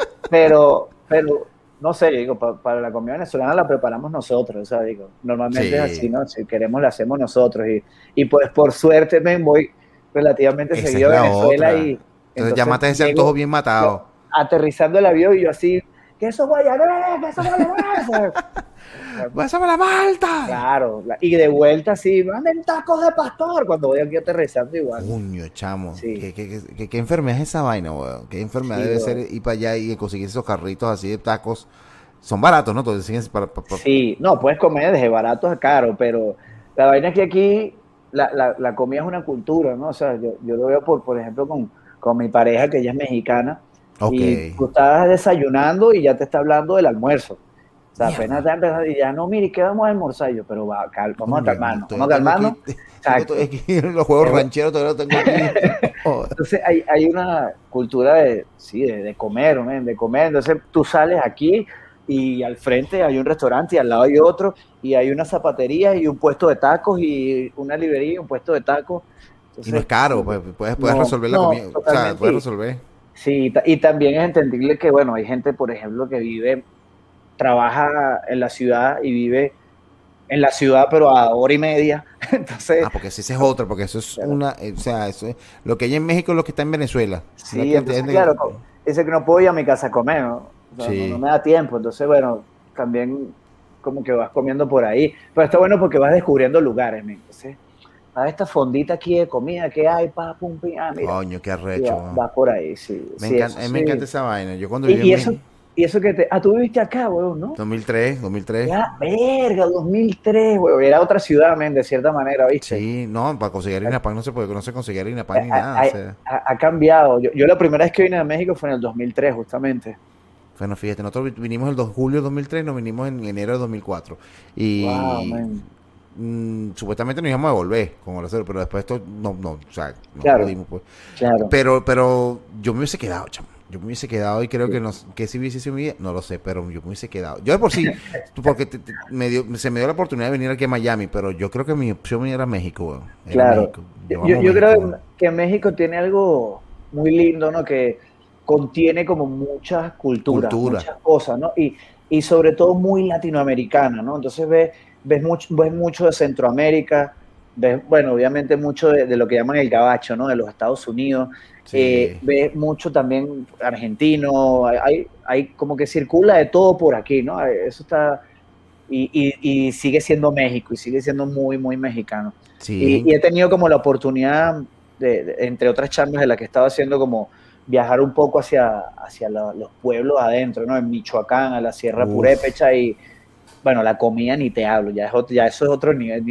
pero, no sé, yo digo, para la comida venezolana la preparamos nosotros, o sea, digo, normalmente es así, Sí, ¿no? Si queremos la hacemos nosotros y pues por suerte me voy relativamente esa es seguido a la Venezuela otra. y Entonces ya entonces matas ese antojo llego bien yo, matado. aterrizando el avión y yo así, que eso guayabé, que eso guayabé. ¡Pásame la malta! Claro, y de vuelta así, manden tacos de pastor cuando voy aquí aterrizando igual, ¿no? Coño, chamo. Sí, ¿Qué enfermedad es esa vaina, weón? ¿Qué enfermedad sí, debe bro. ser ir para allá y conseguir esos carritos así de tacos? Son baratos, ¿no? Entonces, sí, Sí, no, puedes comer desde barato a caro, pero la vaina es que aquí la comida es una cultura, ¿no? O sea, yo lo veo por ejemplo, con mi pareja, que ella es mexicana, Ok. y tú estás desayunando y ya te está hablando del almuerzo. O sea, apenas Mierda. está empezando y ya, no, mire, ¿qué vamos a almorzar? Yo, pero vamos a Coño, calmarnos, vamos a todavía tengo calmarnos. aquí, tengo Exacto. aquí los juegos rancheros, todavía los tengo aquí. Joder. Entonces hay una cultura sí, de comer, ¿no? De comer. Entonces tú sales aquí y al frente hay un restaurante y al lado hay otro y hay una zapatería y un puesto de tacos y una librería y un puesto de tacos. Y no es Entonces, caro, como que pues puedes no, resolver la no, comida, o sea, puedes totalmente. resolver. Sí, y también es entendible que, bueno, hay gente, por ejemplo, que trabaja en la ciudad y vive en la ciudad, pero a hora y media. Entonces, Ah, porque esa es otra, porque eso es claro. una, o sea, eso es, lo que hay en México es lo que está en Venezuela. La Sí, cantidad entonces, claro, de... dice que no puedo ir a mi casa a comer, ¿no? O sea, no Sí. me da tiempo. Entonces, bueno, también como que vas comiendo por ahí. Pero está bueno porque vas descubriendo lugares, ¿me? Entonces, a esta fondita aquí de comida que hay, pa, pum, pim, mira, Coño, qué y arrecho. vas por ahí, sí, Me sí, encanta, eso a mí me encanta sí. esa vaina. Yo cuando viví en Y eso, México, y eso que tú viviste acá, weón, ¿no? 2003, 2003. Ya, verga, 2003, weón, era otra ciudad, men, de cierta manera, ¿viste? Sí, no, para conseguir harina pan no se puede, no se conseguía harina pan ni nada. O Ha, sea, ha cambiado. Yo la primera vez que vine a México fue en el 2003, justamente. bueno, fíjate, nosotros vinimos el 2 de julio de 2003, nos vinimos en enero de 2004. Wow, Y man. supuestamente nos íbamos a devolver con el acero, pero después esto no, o sea, no Claro, pudimos, pues. claro. Pero yo me hubiese quedado, chamo. Yo me hubiese quedado y creo Sí. que si hubiese sido mi vida, no lo sé, pero yo me hubiese quedado. Yo de por sí, porque se me dio la oportunidad de venir aquí a Miami, pero yo creo que mi opción era México, weón. Era Claro. México. Yo, Yo amo yo México, creo weón. que México tiene algo muy lindo, ¿no? Que contiene como muchas culturas, Cultura. muchas cosas, ¿no? Y sobre todo muy latinoamericana, ¿no? Entonces ves mucho de Centroamérica, ves, bueno, obviamente mucho de lo que llaman el gabacho, ¿no? De los Estados Unidos. Sí. Ves mucho también argentino, hay como que circula de todo por aquí, ¿no? Eso está y sigue siendo México y sigue siendo muy, muy mexicano. Sí, Y he tenido como la oportunidad, entre otras chambas de las que estaba haciendo, como viajar un poco hacia los pueblos adentro, ¿no? En Michoacán, a la Sierra uff. Purépecha y, bueno, la comida ni te hablo, ya eso es otro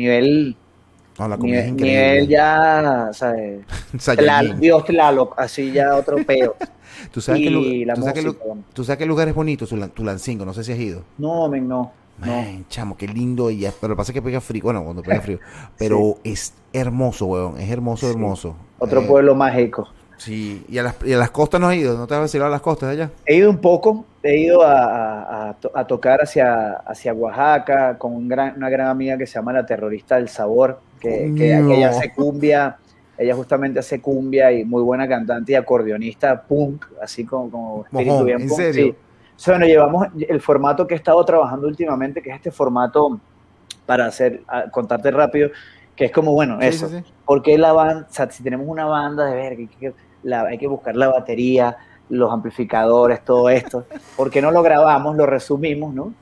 No, la comida es nivel increíble. ya, ¿sabes? Saiyajin. Dios Tlaloc, así ya otro peo. ¿Tú sabes qué lugar, Y la música, bueno. tú sabes qué lugar es bonito? Tulancingo, no sé si has ido. No, men, no, Man, chamo, qué lindo y pero lo que pasa es que pega frío, bueno, cuando pega frío, sí, pero es hermoso, weón, es hermoso, sí. hermoso. Otro pueblo mágico. Sí, y a las costas no has ido, ¿no te has vacilado a las costas de allá? He ido un poco, he ido a tocar hacia Oaxaca con una gran amiga que se llama La Terrorista del Sabor, que ella Coño. hace cumbia, ella justamente hace cumbia y muy buena cantante y acordeonista punk, así como espíritu Mojón, bien ¿en punk, serio? sí. O sea, bueno, llevamos el formato que he estado trabajando últimamente, que es este formato para contarte rápido, que es como, bueno, Sí, sí, eso, sí. porque la banda, o sea, si tenemos una banda de verga, hay que buscar la batería, los amplificadores, todo esto, ¿por qué no lo grabamos, lo resumimos, ¿no?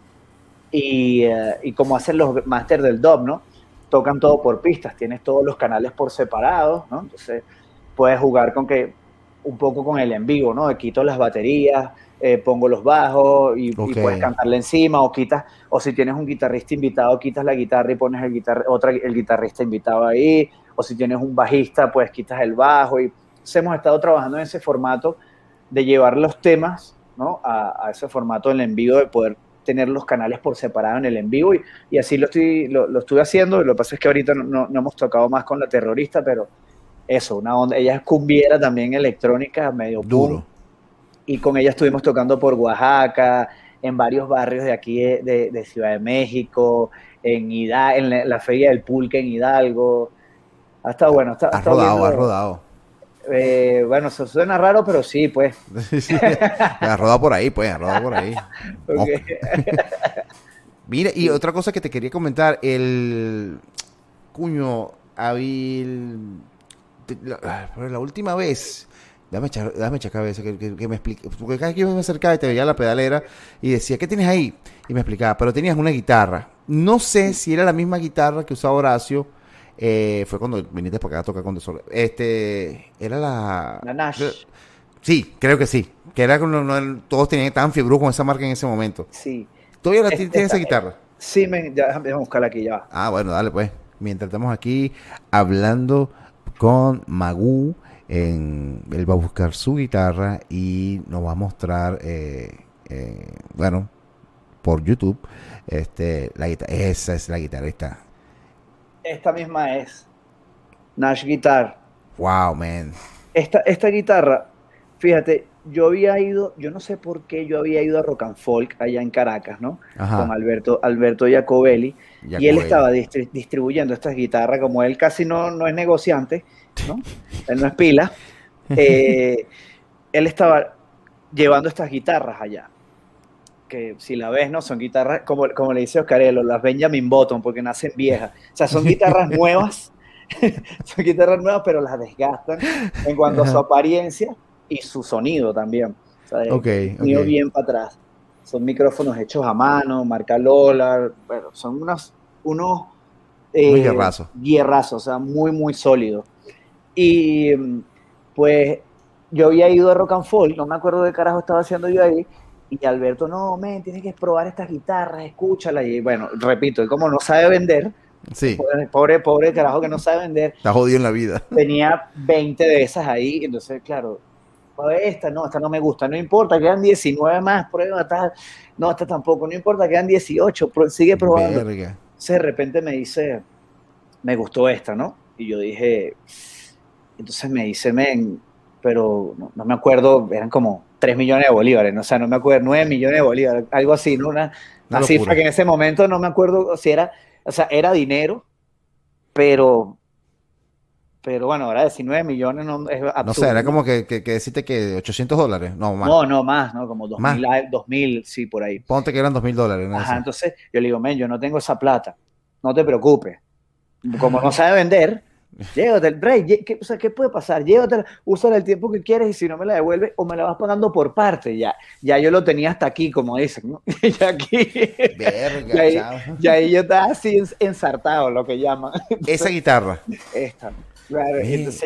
Y como hacen los máster del dub, ¿no? Tocan todo por pistas, tienes todos los canales por separado, ¿no? Entonces puedes jugar con que un poco con el en vivo, ¿no? Quito las baterías, pongo los bajos y puedes cantarle encima, o si tienes un guitarrista invitado, quitas la guitarra y pones el guitarrista invitado ahí, o si tienes un bajista, pues quitas el bajo. Y entonces hemos estado trabajando en ese formato de llevar los temas, ¿no? A ese formato en el en vivo, de poder tener los canales por separado en el en vivo, y así lo estuve haciendo. Lo que pasa es que ahorita no hemos tocado más con La Terrorista, pero eso, una onda. Ella es cumbiera también, electrónica, medio duro. punk, y con ella estuvimos tocando por Oaxaca, en varios barrios de aquí de Ciudad de México, en la Feria del Pulque en Hidalgo. Ha estado bueno. Has rodado. Bueno, eso suena raro, pero sí, pues. Sí, has rodado por ahí, pues, Okay. Mira, y otra cosa que te quería comentar, Cuño, la última vez, déjame echar cabeza, que me explique, porque cada vez que yo me acercaba y te veía la pedalera y decía, ¿qué tienes ahí? Y me explicaba, pero tenías una guitarra. No sé si era la misma guitarra que usaba Horacio. Fue cuando viniste para acá a tocar con Desorden. Era la Nash. Sí, creo que sí. Que era cuando todos estaban fiebrudos con esa marca en ese momento. Sí. ¿Todavía tienes esa guitarra? Sí, déjame buscarla aquí ya. Ah, bueno, dale pues. Mientras estamos aquí hablando con Magoo, él va a buscar su guitarra y nos va a mostrar, bueno, por YouTube, la guitarra. Esa es la guitarra, Esta misma es Nash Guitar. Wow, man. Esta guitarra, fíjate, yo no sé por qué yo había ido a Rock and Folk allá en Caracas, ¿no? Ajá. Con Alberto Jacobelli, y él estaba distribuyendo estas guitarras. Como él casi no es negociante, ¿no? Él no es pila. Él estaba llevando estas guitarras allá, que si la ves, ¿no? Son guitarras, como le dice Oscarello, las Benjamin Button, porque nacen viejas. O sea, son guitarras nuevas, pero las desgastan en cuanto a su apariencia y su sonido también. O sea, sonido bien para atrás. Son micrófonos hechos a mano, marca Lola, bueno, son unos hierrazos, o sea, muy, muy sólidos. Y pues yo había ido a Rock and Folk, no me acuerdo qué carajo estaba haciendo yo ahí, y Alberto, no, men, tienes que probar estas guitarras, escúchala. Y bueno, repito, él como no sabe vender, sí. Pobre carajo que no sabe vender. Está jodido en la vida. Tenía 20 de esas ahí, entonces, claro, esta no me gusta, no importa, quedan 19 más, prueba tal. No, esta tampoco, no importa, quedan 18, sigue probando. Verga. Entonces de repente me dice, me gustó esta, ¿no? Y yo dije, entonces me dice, men, pero no me acuerdo, eran como 3 millones de bolívares, ¿no? O sea, no me acuerdo, 9 millones de bolívares, algo así, ¿no? Una cifra que en ese momento no me acuerdo si era, o sea, era dinero, pero bueno, ahora 19 millones no es absurdo. No sé, era como que decirte que $800, no más. No más, ¿no? Como 2000, sí, por ahí. Ponte que eran $2,000. ¿no? Ajá, entonces yo le digo, men, yo no tengo esa plata, no te preocupes. Como no sabe vender, llévatela, Rey, ¿qué puede pasar? Llévatela, úsala el tiempo que quieres, y si no me la devuelves, o me la vas pagando por parte. Ya yo lo tenía hasta aquí, como dicen, ¿no? Ya aquí. Verga, ya ahí yo estaba así ensartado, lo que llaman. Esa guitarra. Esta, claro. Entonces,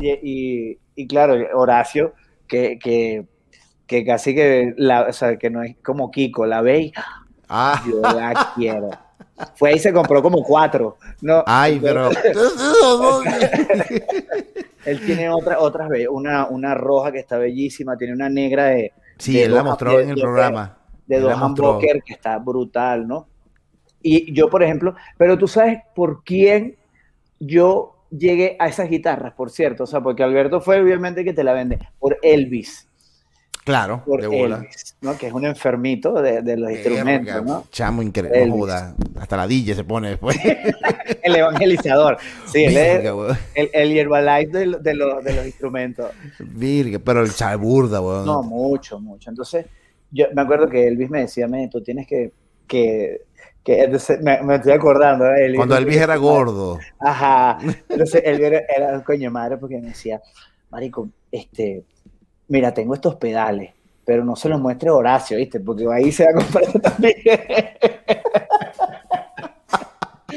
y claro, Horacio, que casi que, o sea, que no es como Kiko, la ve y yo la quiero. Fue ahí, se compró como 4. No, ay, pero él tiene una roja que está bellísima, tiene una negra de... Sí, él la mostró en el programa. De Dohan Booker, que está brutal, ¿no? Y yo, por ejemplo, pero tú sabes por quién yo llegué a esas guitarras, por cierto, o sea, porque Alberto fue obviamente que te la vende, por Elvis. Claro, por Elvis, ¿no? Que es un enfermito de los instrumentos, ¿no? Chamo increíble, no joda, hasta la DJ se pone después. El evangelizador, sí, Virga, él es el Herbalife de los instrumentos. Virga, pero el chavo burda, weón. No, mucho. Entonces, yo me acuerdo que Elvis me decía, tú tienes que entonces, me estoy acordando. Cuando Elvis era gordo. Ajá, entonces él era coño madre, porque me decía, marico, mira, tengo estos pedales, pero no se los muestre a Horacio, ¿viste? Porque ahí se va a comprar también.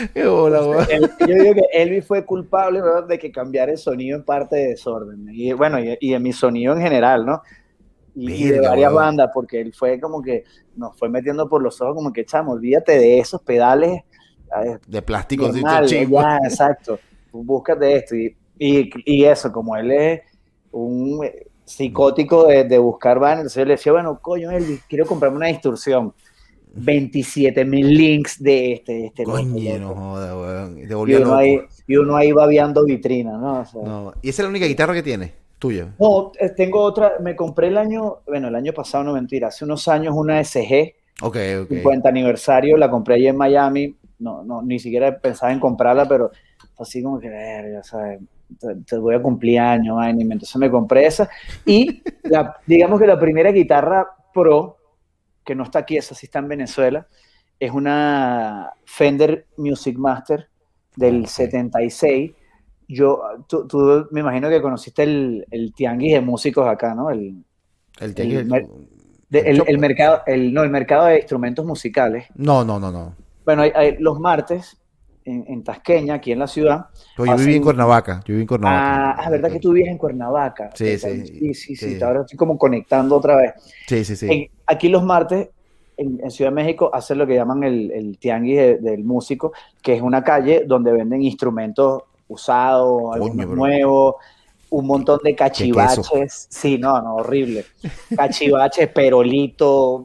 Qué bola, weón. Yo digo que Elvis fue culpable, ¿no?, de que cambiara el sonido en parte de Desorden. Y bueno, y de mi sonido en general, ¿no? Y de Verga, varias weón. bandas, porque él fue como que nos fue metiendo por los ojos, como que, chamo, olvídate de esos pedales, ¿sabes? De plástico, sí, todo Normal, chimbo. ya, exacto. Tú búscate esto. Y eso, como él es un psicótico de buscar bandas, entonces yo le decía, bueno, coño, Elvis, quiero comprarme una distorsión. 27.000 links de este Coño, no loco. joda, weón. Y te volvía loco. Y uno ahí babeando vitrina, ¿no? O sea, No. ¿Y esa es la única guitarra que tienes? Tuya. no, tengo otra, me compré el año pasado, no mentira, hace unos años una SG, Ok, ok. 50 aniversario, la compré allí en Miami, no, ni siquiera pensaba en comprarla, pero así como que, verga, ¿sabes? Te voy a cumplir años, vaina, entonces me compré esa, y digamos que la primera guitarra pro, que no está aquí, esa sí está en Venezuela, es una Fender Music Master del Ok. 76. Tú me imagino que conociste el tianguis de músicos acá, ¿no? El El, tianguis, mer- el shop. el mercado, no, el mercado de instrumentos musicales. No, no, no, no. Bueno, los martes en Tasqueña, aquí en la ciudad, Pero yo viví en hacen. Cuernavaca. Yo viví en Cuernavaca. ¿Verdad que tú vives en Cuernavaca? Sí, Sí, sí, sí, sí. ahora estoy como conectando otra vez. Sí, sí, sí. Aquí los martes, en Ciudad de México, hacen lo que llaman el tianguis del músico, que es una calle donde venden instrumentos usados, Coño, algunos bro. nuevos, un montón de Qué queso. cachivaches. Sí, no, horrible. Cachivaches, perolito,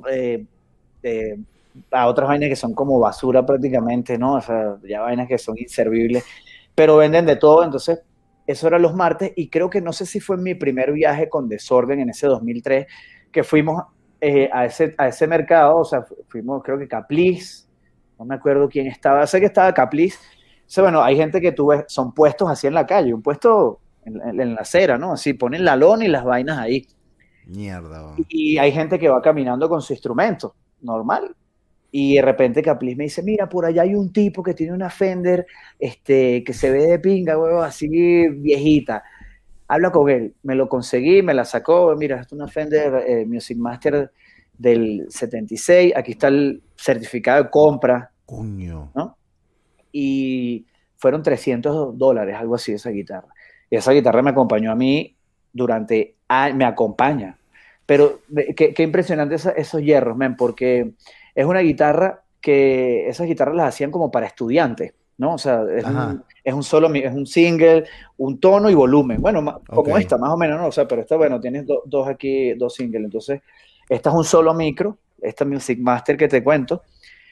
a otras vainas que son como basura prácticamente, ¿no? O sea, ya vainas que son inservibles, pero venden de todo. Entonces, eso era los martes, y creo que no sé si fue mi primer viaje con Desorden en ese 2003, que fuimos a ese mercado, o sea, fuimos, creo que Capliz, no me acuerdo quién estaba, sé que estaba Capliz. O sea, bueno, hay gente que tú ves, son puestos así en la calle, un puesto en la acera, ¿no? Así ponen la lona y las vainas ahí. Mierda, weón. Y hay gente que va caminando con su instrumento, normal. Y de repente Capliz me dice, mira, por allá hay un tipo que tiene una Fender que se ve de pinga, huevo, así viejita. Habla con él. Me lo conseguí, me la sacó. Mira, es una Fender Music Master del 76. Aquí está el certificado de compra, Coño. ¿no? Y fueron $300, algo así, esa guitarra. Y esa guitarra me acompañó a mí durante años, me acompaña. Pero qué impresionante esos hierros, men, porque es una guitarra que esas guitarras las hacían como para estudiantes, ¿no? O sea, Ajá. es un single, un tono y volumen. Bueno, Ok. como esta, más o menos, ¿no? O sea, pero esta, bueno, tienes dos aquí, dos singles. Entonces, esta es un solo micro, esta Music Master que te cuento,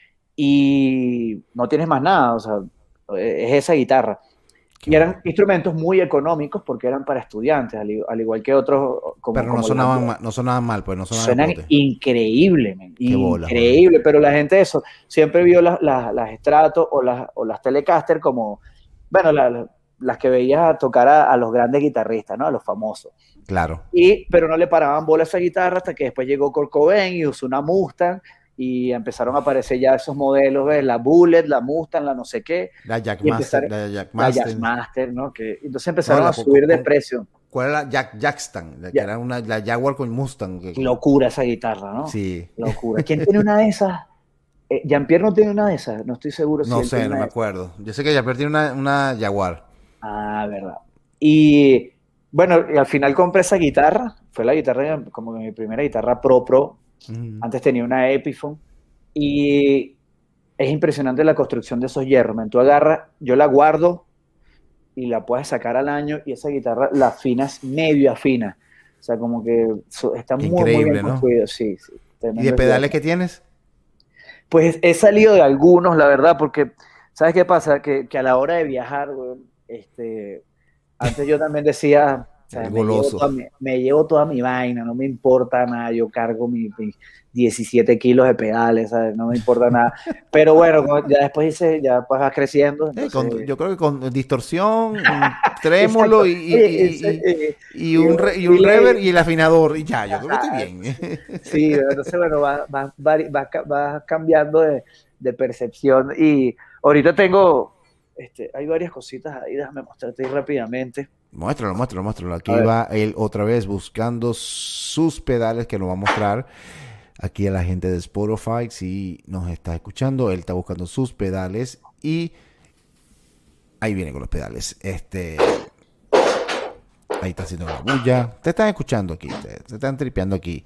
y no tienes más nada, o sea, es esa guitarra. Qué Y eran bueno. instrumentos muy económicos porque eran para estudiantes, al igual que otros Pero no como las. sonaban mal, no sonaban mal, pues no sonaban de Suenan pote. increíble, man, Qué bolas, weón. increíble, pero la gente eso siempre vio las Strato o las Telecaster como, bueno, las que veías tocar a los grandes guitarristas, ¿no? A los famosos. Claro. Pero no le paraban bola a esa guitarra hasta que después llegó Kurt Cobain y usó una Mustang y empezaron a aparecer ya esos modelos, ¿ves? La Bullet, la Mustang, la no sé qué, La y empezaron La la Jackmaster. Jazzmaster, ¿no? Que entonces No, empezaron a subir de precio. ¿cuál era la Jackstan? Que Ya, era la Jaguar con Mustang. locura esa guitarra, ¿no? Sí. Locura. ¿Quién tiene una de esas? Jean-Pierre no tiene una de esas, no estoy seguro si No él tiene sé, no una me de esas. acuerdo. Yo sé que ya tiene una Jaguar. Ah, verdad. Y bueno, y al final compré esa guitarra, fue la guitarra, como que mi primera guitarra pro. Ujú. Antes tenía una Epiphone, y es impresionante la construcción de esos hierros, man. Tú agarras, yo la guardo y la puedes sacar al año, y esa guitarra la afinas, medio afina. O sea, como que está Qué muy, muy bien increíble, ¿no? construido, sí, sí. ¿Y de Tremendo pedales hierro. que tienes? Pues he salido de algunos, la verdad, porque, ¿sabes qué pasa? Que a la hora de viajar, weón, antes yo también decía, o sea, El goloso. me llevo toda mi vaina, no me importa nada, yo cargo mis 17 kilos de pedales, ¿sabes? No me importa nada. Pero bueno, ya después ya vas creciendo, entonces. Yo creo que con distorsión, un trémolo Exacto. Oye, y y un y un reverb delay, y el afinador. Y ya, yo creo que estoy ajá, bien. sí, entonces bueno, va cambiando de percepción, y ahorita hay varias cositas ahí, déjame mostrarte ahí rápidamente. Muéstralo, muéstralo, muéstralo. A Aquí ver, va él otra vez buscando sus pedales que nos va a mostrar aquí a la gente de Spotify. Si nos está escuchando, él está buscando sus pedales y Ahí viene con los pedales. Ahí está haciendo la bulla. Te están escuchando aquí. Te están tripeando aquí.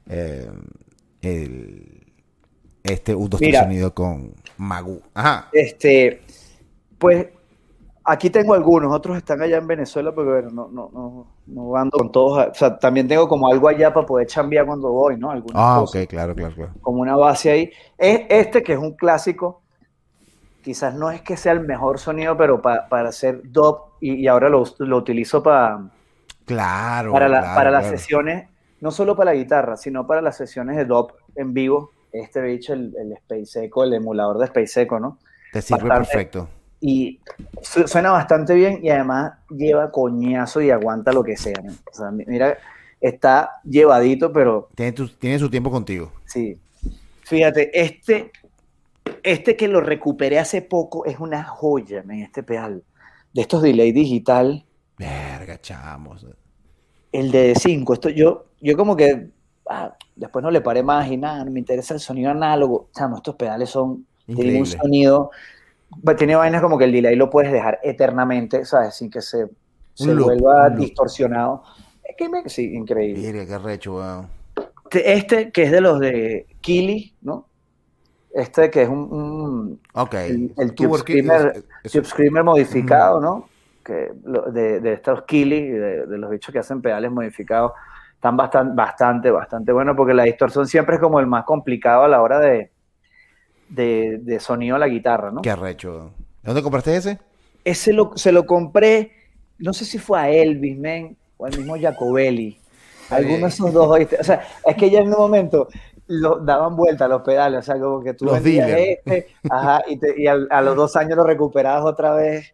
Este U2 Mira, sonido con Magoo. Ajá. Pues aquí tengo algunos, otros están allá en Venezuela, pero bueno, no ando con todos. O sea, también tengo como algo allá para poder chambear cuando voy, ¿no? Algunas Ah, ok, cosas, claro, claro, claro. como una base ahí. Este que es un clásico, quizás no es que sea el mejor sonido, pero para hacer dub, y ahora lo utilizo Claro, para claro, las claro. sesiones, no solo para la guitarra, sino para las sesiones de dub en vivo. Este bicho, el Space Echo, el emulador de Space Echo, ¿no? Te sirve Bastante. perfecto. Y suena bastante bien y además lleva coñazo y aguanta lo que sea, ¿no? O sea, mira, está llevadito, pero Tiene su tiempo contigo. sí. Fíjate, este que lo recuperé hace poco es una joya, men, este pedal. De estos delay digital, Verga, chamos. el de D5, yo como que después no le paré más y nada, no me interesa el sonido análogo. Chamo, estos pedales tienen un Increíble. sonido, tiene vainas como que el delay lo puedes dejar eternamente, ¿sabes? Sin que se Un loop, vuelva un loop. distorsionado. Es que sí, increíble. Verga, qué recho, weón. Que es de los de Kili, ¿no? Que es Ok. el Tu work es, Tube Screamer ujú. modificado, ¿no? De estos Kili, de los bichos que hacen pedales modificados, están bastante buenos porque la distorsión siempre es como el más complicado a la hora de sonido a la guitarra, ¿no? Qué recho, weón. ¿De dónde compraste ese? Se lo compré, no sé si fue a Elvis, men, o al mismo Jacobelli. Alguno de Eh, esos dos, ¿oíste? O sea, es que ya en un momento daban vuelta los pedales, o sea, como que tú los vendías dealers. ajá, a los 2 años lo recuperabas otra vez.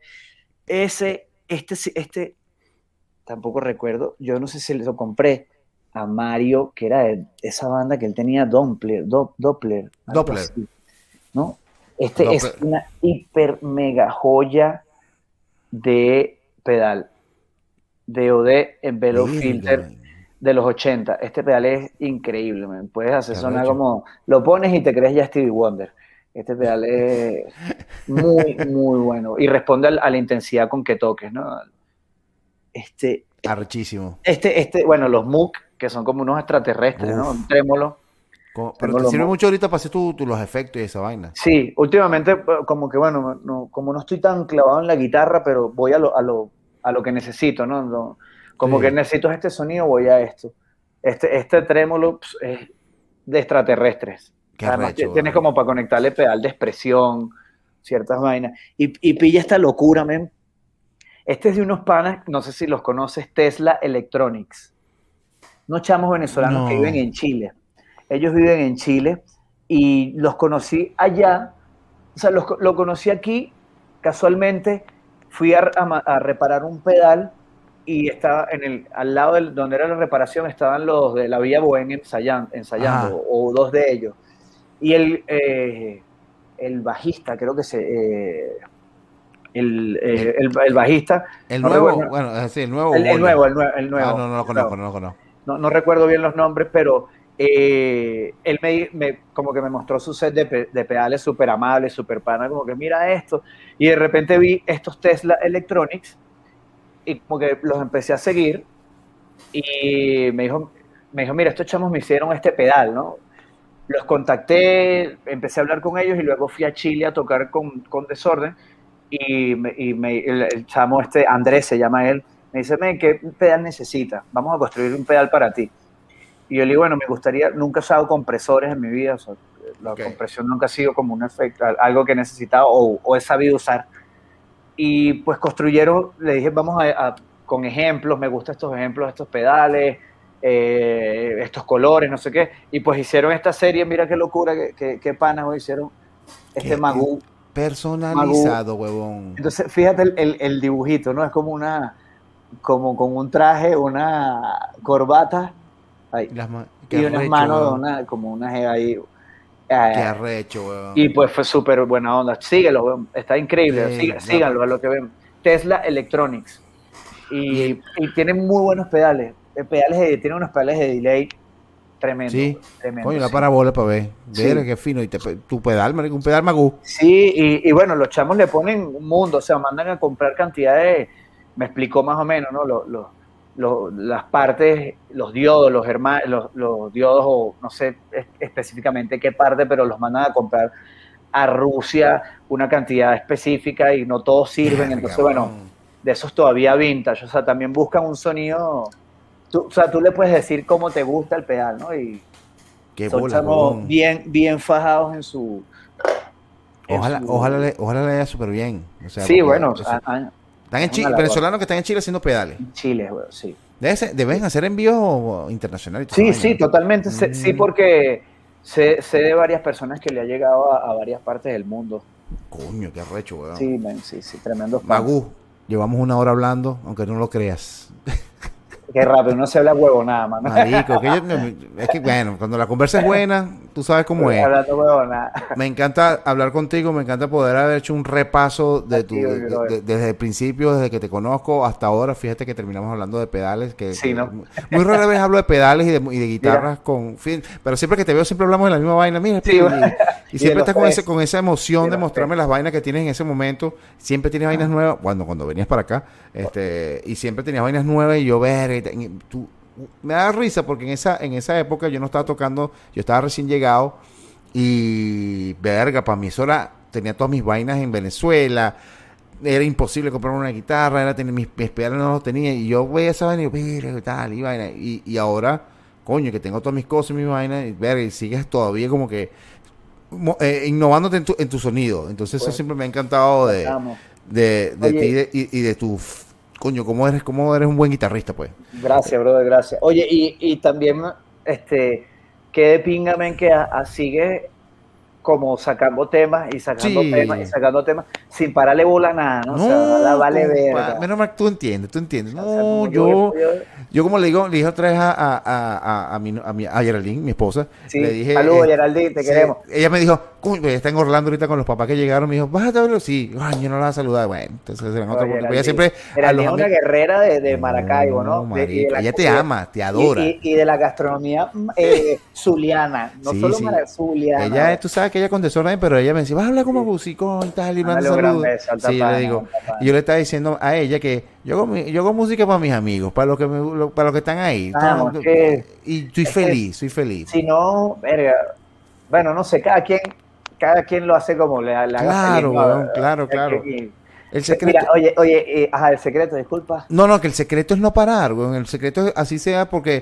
Tampoco recuerdo, yo no sé si lo compré a Mario, que era de esa banda que él tenía, Doppler, algo Doppler. así, ¿no? Este es Doppler. una hiper mega joya de pedal, DOD Envelope Verga, Filter man. de los 80. Este pedal es increíble, man. Puedes hacer Qué sonar recho. como, lo pones y te crees ya Stevie Wonder. Este pedal es muy bueno y responde a la intensidad con que toques, ¿no? Este, Arrechísimo. bueno, los Moog, que son como unos extraterrestres, ¿no? Un Uf. Pero te trémolo sirve Moog. mucho ahorita para hacer los efectos y esa vaina. Sí, últimamente como que bueno, como no estoy tan clavado en la guitarra, pero voy a lo que necesito, ¿no? Como que Sí. necesito este sonido, voy a esto. Este trémolo es de extraterrestres. Qué Además, recho, tienes weón. como para conectarle pedal de expresión, ciertas vainas. Y pilla esta locura, men. Este es de unos panas, no sé si los conoces, Tesla Electronics. Unos chamos venezolanos que viven No. en Chile. Ellos viven en Chile y los conocí allá. O sea, lo conocí aquí casualmente. Fui a reparar un pedal y estaba al lado donde era la reparación estaban los de la Vía Bohemia ensayando Ajá. o dos de ellos. Y el bajista, creo que El, el bajista, el no recuerdo, nuevo, bueno, sí, el nuevo el Wally. nuevo, el nuevo, el Ah, nuevo, no, no lo el nuevo. conozco, no lo conozco. No recuerdo bien los nombres, pero él como que me mostró su set de pedales súper amables, súper pana, como que mira esto, y de repente vi estos Tesla Electronics y como que los empecé a seguir y me dijo, mira, estos chamos me hicieron este pedal, ¿no? Los contacté, empecé a hablar con ellos y luego fui a Chile a tocar con Desorden el chamo Andrés se llama él, me dice, ¿qué pedal necesitas? Vamos a construir un pedal para ti. Y yo le digo, bueno, me gustaría, nunca he usado compresores en mi vida, o sea, la Ok. compresión nunca ha sido como un efecto, algo que he necesitado o he sabido usar. Y pues construyeron, le dije, vamos con ejemplos, me gustan estos ejemplos, estos pedales, estos colores, no sé qué. Y pues hicieron esta serie, mira qué locura, qué panas, hicieron este Que Magoo. personalizado, huevón. Entonces, fíjate el dibujito, ¿no? Es como con un traje, una corbata, ay, Qué y unas arrecho, manos, huevón. como una jeva ahí. Qué eh, arrecho, y huevón. pues fue súper buena onda. Síguelo, weón, está increíble. Sí, Síganlo a lo que ven. Tesla Electronics. y el, Y tiene muy buenos pedales. Tiene unos pedales de delay. tremendo, Sí, tremendo. coño, la Sí. parabola para ver. Sí. Ver qué fino. Y tu pedal, marico, un pedal magú. Sí, y bueno, los chamos le ponen un mundo, o sea, mandan a comprar cantidades, me explicó más o menos, ¿no? Las partes, los diodos, los diodos, o no sé específicamente qué parte, pero los mandan a comprar a Rusia una cantidad específica y no todos sirven, Verga, entonces, bueno, weón. de esos todavía vintage, o sea, también buscan un sonido, o sea, tú le puedes decir cómo te gusta el pedal, ¿no? Y Qué son bola, chamos weón. bien fajados en Ojalá su... le vaya súper bien. O sea, Sí, porque bueno, están es en una Chile, labor. venezolanos que están en Chile haciendo pedales. Chile, güey, sí. Deben hacer envíos internacionales y toda esa Sí, vaina, sí, ¿no? totalmente. Sí, porque sé de varias personas que le ha llegado a varias partes del mundo. Coño, qué arrecho, weón. Sí, men, sí, tremendos fans. Magú, llevamos una hora hablando, aunque no lo creas. Qué rápido, no se habla huevo nada, mano. Marico, es que bueno, cuando la conversa es buena, tú sabes cómo es. Hablando huevo nada. Me encanta hablar contigo, me encanta poder haber hecho un repaso de Aquí, brother. desde el principio, desde que te conozco hasta ahora. Fíjate que terminamos hablando de pedales, Sí, ¿no? muy rara vez hablo de pedales y de guitarras Mira. pero siempre que te veo siempre hablamos de la misma vaina. Mira, Sí, y y de siempre los estás tres. con esa emoción De de los mostrarme tres. las vainas que tienes en ese momento. Siempre tienes vainas nuevas, cuando venías para acá, y siempre tenías vainas nuevas y yo tú me da risa porque en esa época yo no estaba tocando, yo estaba recién llegado y verga, para mí eso era, tenía todas mis vainas en Venezuela, era imposible comprar una guitarra, mis pedales no los tenía y yo veía esa vaina y yo, verga, y tal, y vaina, y ahora, coño, que tengo todas mis cosas y mis vainas, y verga, y sigues todavía como que innovándote en tu sonido, entonces eso Pues, siempre me ha encantado Vamos. de Oye, ti y de tu, coño, cómo eres un buen guitarrista, pues. gracias, brother, gracias. Oye, y también, qué de pinga, men, que sigue como sacando temas y sacando temas y Sí. sacando temas sin pararle bola a nada, ¿no? O sea, nada No, vale compa, verga. menos mal que tú entiendes. O sea, No, yo como le dije otra vez a Geraldine, mi esposa, le sí, dije, saludos, Geraldine, te sí, queremos. ella me dijo, "Coño, ella está en Orlando ahorita con los papás que llegaron, me dijo, bájate a verlo, sí, ay, yo no la voy a saludar, bueno, entonces serán Oh, otro, porque ella Geraldine. siempre a los Geraldine es una amigos, guerrera de Maracaibo, no, ¿no? Y de marica, la, ella te ama, te adora, y de la gastronomía zuliana, no sí, solo sí, zuliana. tú sabes que ella con desorden, pero ella me decía, vas a hablar como Sí. músico y tal, y manda Mándale un gran saludos. beso al Sí, yo le papá, digo, y yo le estaba diciendo a ella que yo hago música para mis amigos, para los que están ahí. Vamos, Y estoy es que feliz, soy feliz. si no, verga, bueno, no sé, cada quien lo hace como le haga feliz, Claro, ¿no? weón, claro, claro. El Mira, secreto, ajá, el secreto, disculpa. no, que el secreto es no parar, weón. El secreto es así sea porque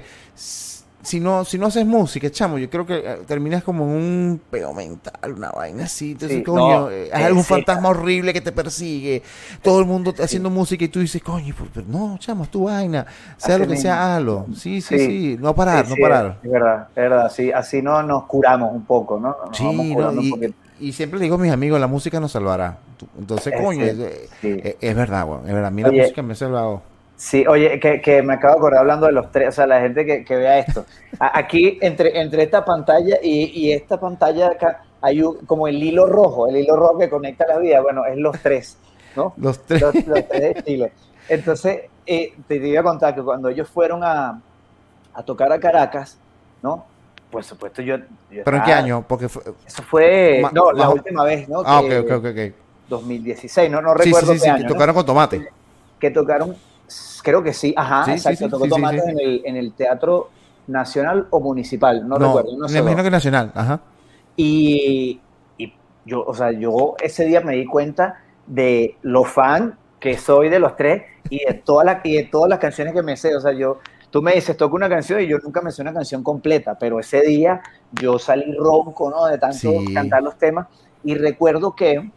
si no haces música, chamo, yo creo que terminas como en un peo mental, una vaina así. Entonces, Sí, coño, no, es algún sí, fantasma horrible que te persigue. Todo el mundo haciendo música y tú dices, coño, pero no, chamo, es tu vaina. Sea así lo que mismo. sea, hazlo. Sí, sí, Sí, sí. No parar, sí, no sí, parar. es verdad, sí, así no nos curamos un poco, ¿no? Nos vamos Sí, no, curando un poquito. y siempre le digo a mis amigos, la música nos salvará. Entonces, coño, Cierto, sí. es verdad, weón, es verdad. A mí la Oye, música me ha salvado. sí, oye, que me acabo de acordar hablando de los tres, o sea, la gente que vea esto. Aquí, entre esta pantalla y esta pantalla de acá, hay como el hilo rojo que conecta la vida, bueno, es los tres, ¿no? Los tres. Los tres estilos. Entonces, te iba a contar que cuando ellos fueron a tocar a Caracas, ¿no? Por supuesto, yo ¿Pero en qué estaba, año? Porque eso fue, no, la más, última vez, ¿no? ah, ok, Que ok. 2016, no Sí, sí, recuerdo sí, qué sí, que año, ¿no? tocaron con tomate. Que tocaron, creo que sí, ajá, Sí, sí, exacto, sí, tocó sí, sí, Tomates sí. en el Teatro Nacional o Municipal, no No, recuerdo, no me sé. imagino que nacional, ajá. Y yo, o sea, yo ese día me di cuenta de lo fan que soy de los tres y de todas las canciones que me sé, o sea, tú me dices, toca una canción y yo nunca me sé una canción completa, pero ese día yo salí ronco, ¿no? De tanto Sí. cantar los temas y recuerdo que,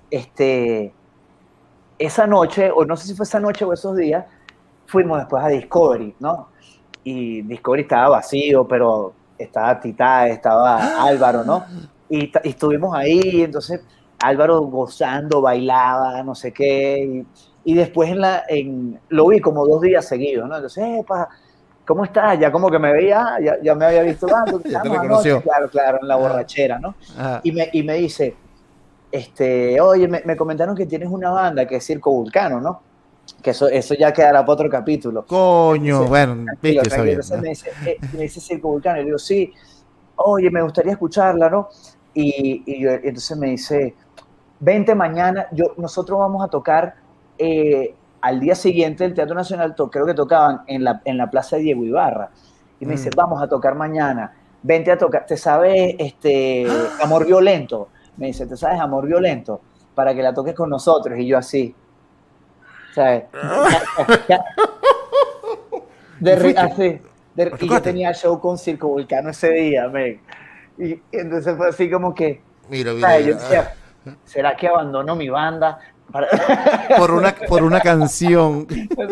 esa noche, o no sé si fue esa noche o esos días, fuimos después a Discovery, ¿no? Y Discovery estaba vacío, pero estaba Tita, estaba Álvaro, ¿no? Y estuvimos ahí, entonces Álvaro gozando, bailaba, no sé qué, y después lo vi como 2 días seguidos, ¿no? Entonces, epa, ¿cómo estás? Ya como que me veía, ya me había visto, Ya te tocamos anoche, reconoció. claro, en la Ajá, borrachera, ¿no? ajá. Y me dice, oye, me comentaron que tienes una banda que es Circo Vulcano, ¿no? que eso ya quedará para otro capítulo. Coño, Entonces, bueno, tranquilo, viste, tranquilo. sabía, Entonces ¿no? me dice Circo Vulcano, y le digo, sí, oye, me gustaría escucharla, ¿no? Y entonces me dice, vente mañana, nosotros vamos a tocar al día siguiente del Teatro Nacional, creo que tocaban en la Plaza de Diego Ibarra. Y me dice, vamos a tocar mañana, vente a tocar, ¿te sabes Amor Violento? Me dice, ¿te sabes Amor Violento? Para que la toques con nosotros. Y yo así, ¿sabes? ¿Y fuiste? Así, ¿Lo y yo tocaste? tenía show con Circo Vulcano ese día, men. Y entonces fue así como que, Mira, mira, ¿sabes? Yo mira. decía, ¿será que abandono mi banda para... Por una canción.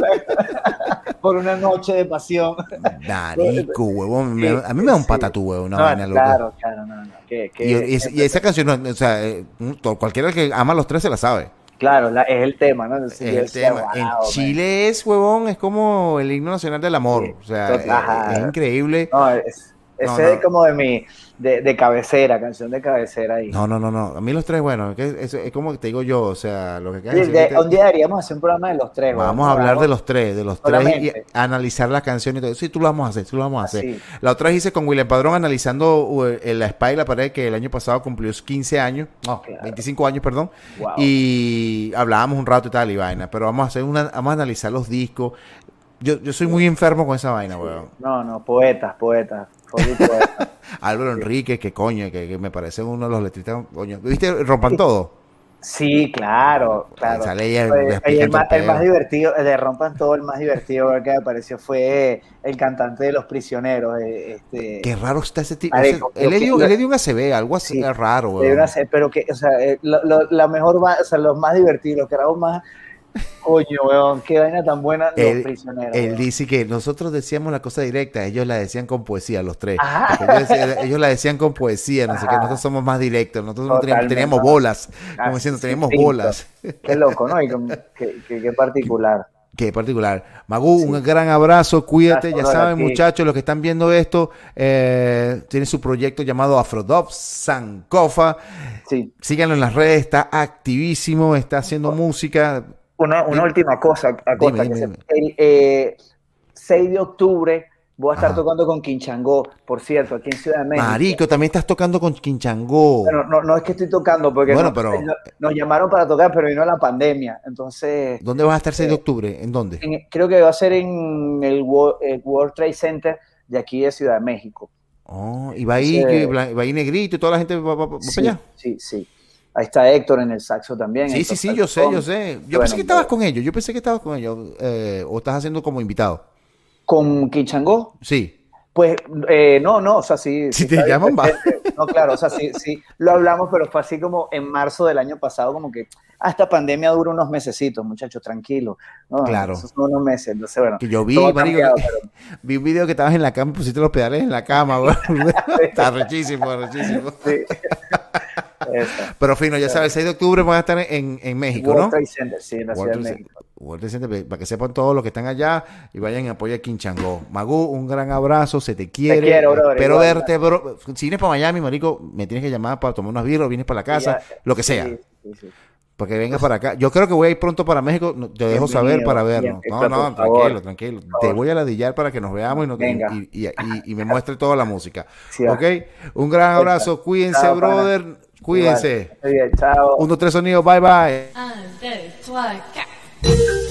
por una noche de pasión? Marico, huevón. Sí, A mí me da un sí. patatú, huevón, una No, vaina loca. claro, claro, no, no. Y esa canción, no, o sea, cualquiera que ama a los tres se la sabe. Claro, es el tema, ¿no? Entonces Es yo el decía, tema. En wow, man. Chile es, huevón, es como el himno nacional del amor. Sí, O sea, es ajá. increíble. No, No, ese es no. como de cabecera, canción de cabecera ahí. No, no, no, no. A mí los tres, bueno, es como te digo yo, o sea, lo que acabas de Sí, decir ahorita, un día deberíamos hacer un programa de los tres, weón, vamos a ¿no? hablar Algo de los tres y solamente, analizar las canciones y todo. Sí, tú lo vamos a hacer, tú lo vamos a hacer. así. La otra vez hice con William Padrón analizando la espalda y la pared que el año pasado cumplió 15 años, no, Claro. 25 años, perdón. Wow. Y hablábamos un rato y tal y vaina, pero vamos a analizar los discos. Yo soy muy enfermo con esa vaina, weón. No, no, poetas, full poetas. Álvaro Enrique, que coño, que me parece uno de los letristas, coño. ¿Viste? Rompan todo. Sí, claro, claro. Sale ella Pues, explicando el el más peo. divertido, de Rompan Todo, el más divertido que me pareció fue el cantante de Los Prisioneros. Qué raro está ese tipo. Marico, Él le dio un ACV, algo así sí, raro, weón. pero que, o sea, la mejor, o sea, los más divertidos, los que éramos más, coño, weón, qué vaina tan buena, Los Prisioneros, Él weón. dice que nosotros decíamos la cosa directa, ellos la decían con poesía, los tres. Ajá, Porque ellos la decían con poesía, no sé qué, nosotros ajá, somos más directos, nosotros no totalmente. teníamos bolas, como Así, diciendo, teníamos distinto. bolas. Qué loco, ¿no? Qué particular. Qué particular. Magu, Sí. un gran abrazo, cuídate, Gracias, ya brother, a saben ti. muchachos, los que están viendo esto, tiene su proyecto llamado Afrodub Sankofa, Sí. síganlo en las redes, está activísimo, está haciendo música. Una Dime, última cosa, dime, Acosta, dime, dime. el 6 de octubre voy a estar Ajá. tocando con Quinchangó, por cierto, aquí en Ciudad de México. Marico, también estás tocando con Quinchangó. Bueno, no es que estoy tocando, porque Bueno, pero nos llamaron para tocar, pero vino la pandemia. Entonces, ¿dónde vas a estar 6 de eh, octubre? ¿En dónde? creo que va a ser en el World Trade Center de aquí de Ciudad de México. Oh, y Entonces, va ahí Negrito y toda la gente va para allá. sí. Ahí está Héctor en el saxo también. Sí, sí, Héctor sí, yo sé, Saxofón. yo sé. Yo Bueno, pensé que estabas con ellos, o estás haciendo como invitado. con Quinchangó. Sí. Pues no, o sea, sí Si te está bien llaman, va. presente. No, claro, o sea, sí, lo hablamos, pero fue así como en marzo del año pasado, como que esta pandemia dura unos mesecitos, muchachos, tranquilos, ¿no? Claro. Esos son unos meses, entonces, bueno, Que yo todo vi, ha marico, cambiado, vi un video que estabas en la cama y pusiste los pedales en la cama, güey. Está rechísimo, rechísimo. sí, eso. Pero fino, ya sabes, el 6 de octubre van a estar en México, World ¿no? Trade Center, sí, en la Ciudad de World Trade México. World Trade Center, para que sepan todos los que están allá y vayan y apoyen a Quinchangó. Magu, un gran abrazo, se te quiere. Te quiero, brother, Espero igual, verte, bro. Si vienes para Miami, marico, me tienes que llamar para tomar unas birras, vienes para la casa, lo que sea. Sí. Para que vengas para acá. Yo creo que voy a ir pronto para México. Te dejo saber para vernos. Héctor, No, por favor, tranquilo, tranquilo. por Te favor. voy a ladillar para que nos veamos Venga. y me muestre toda la música. Sí, va. ¿Ok? Un gran abrazo. Cuídense, Chao, pana. brother. Cuídense. Igual. Muy bien, chao. 1, 2, 3 sonidos. Bye, bye. 1, 2, 3, 4.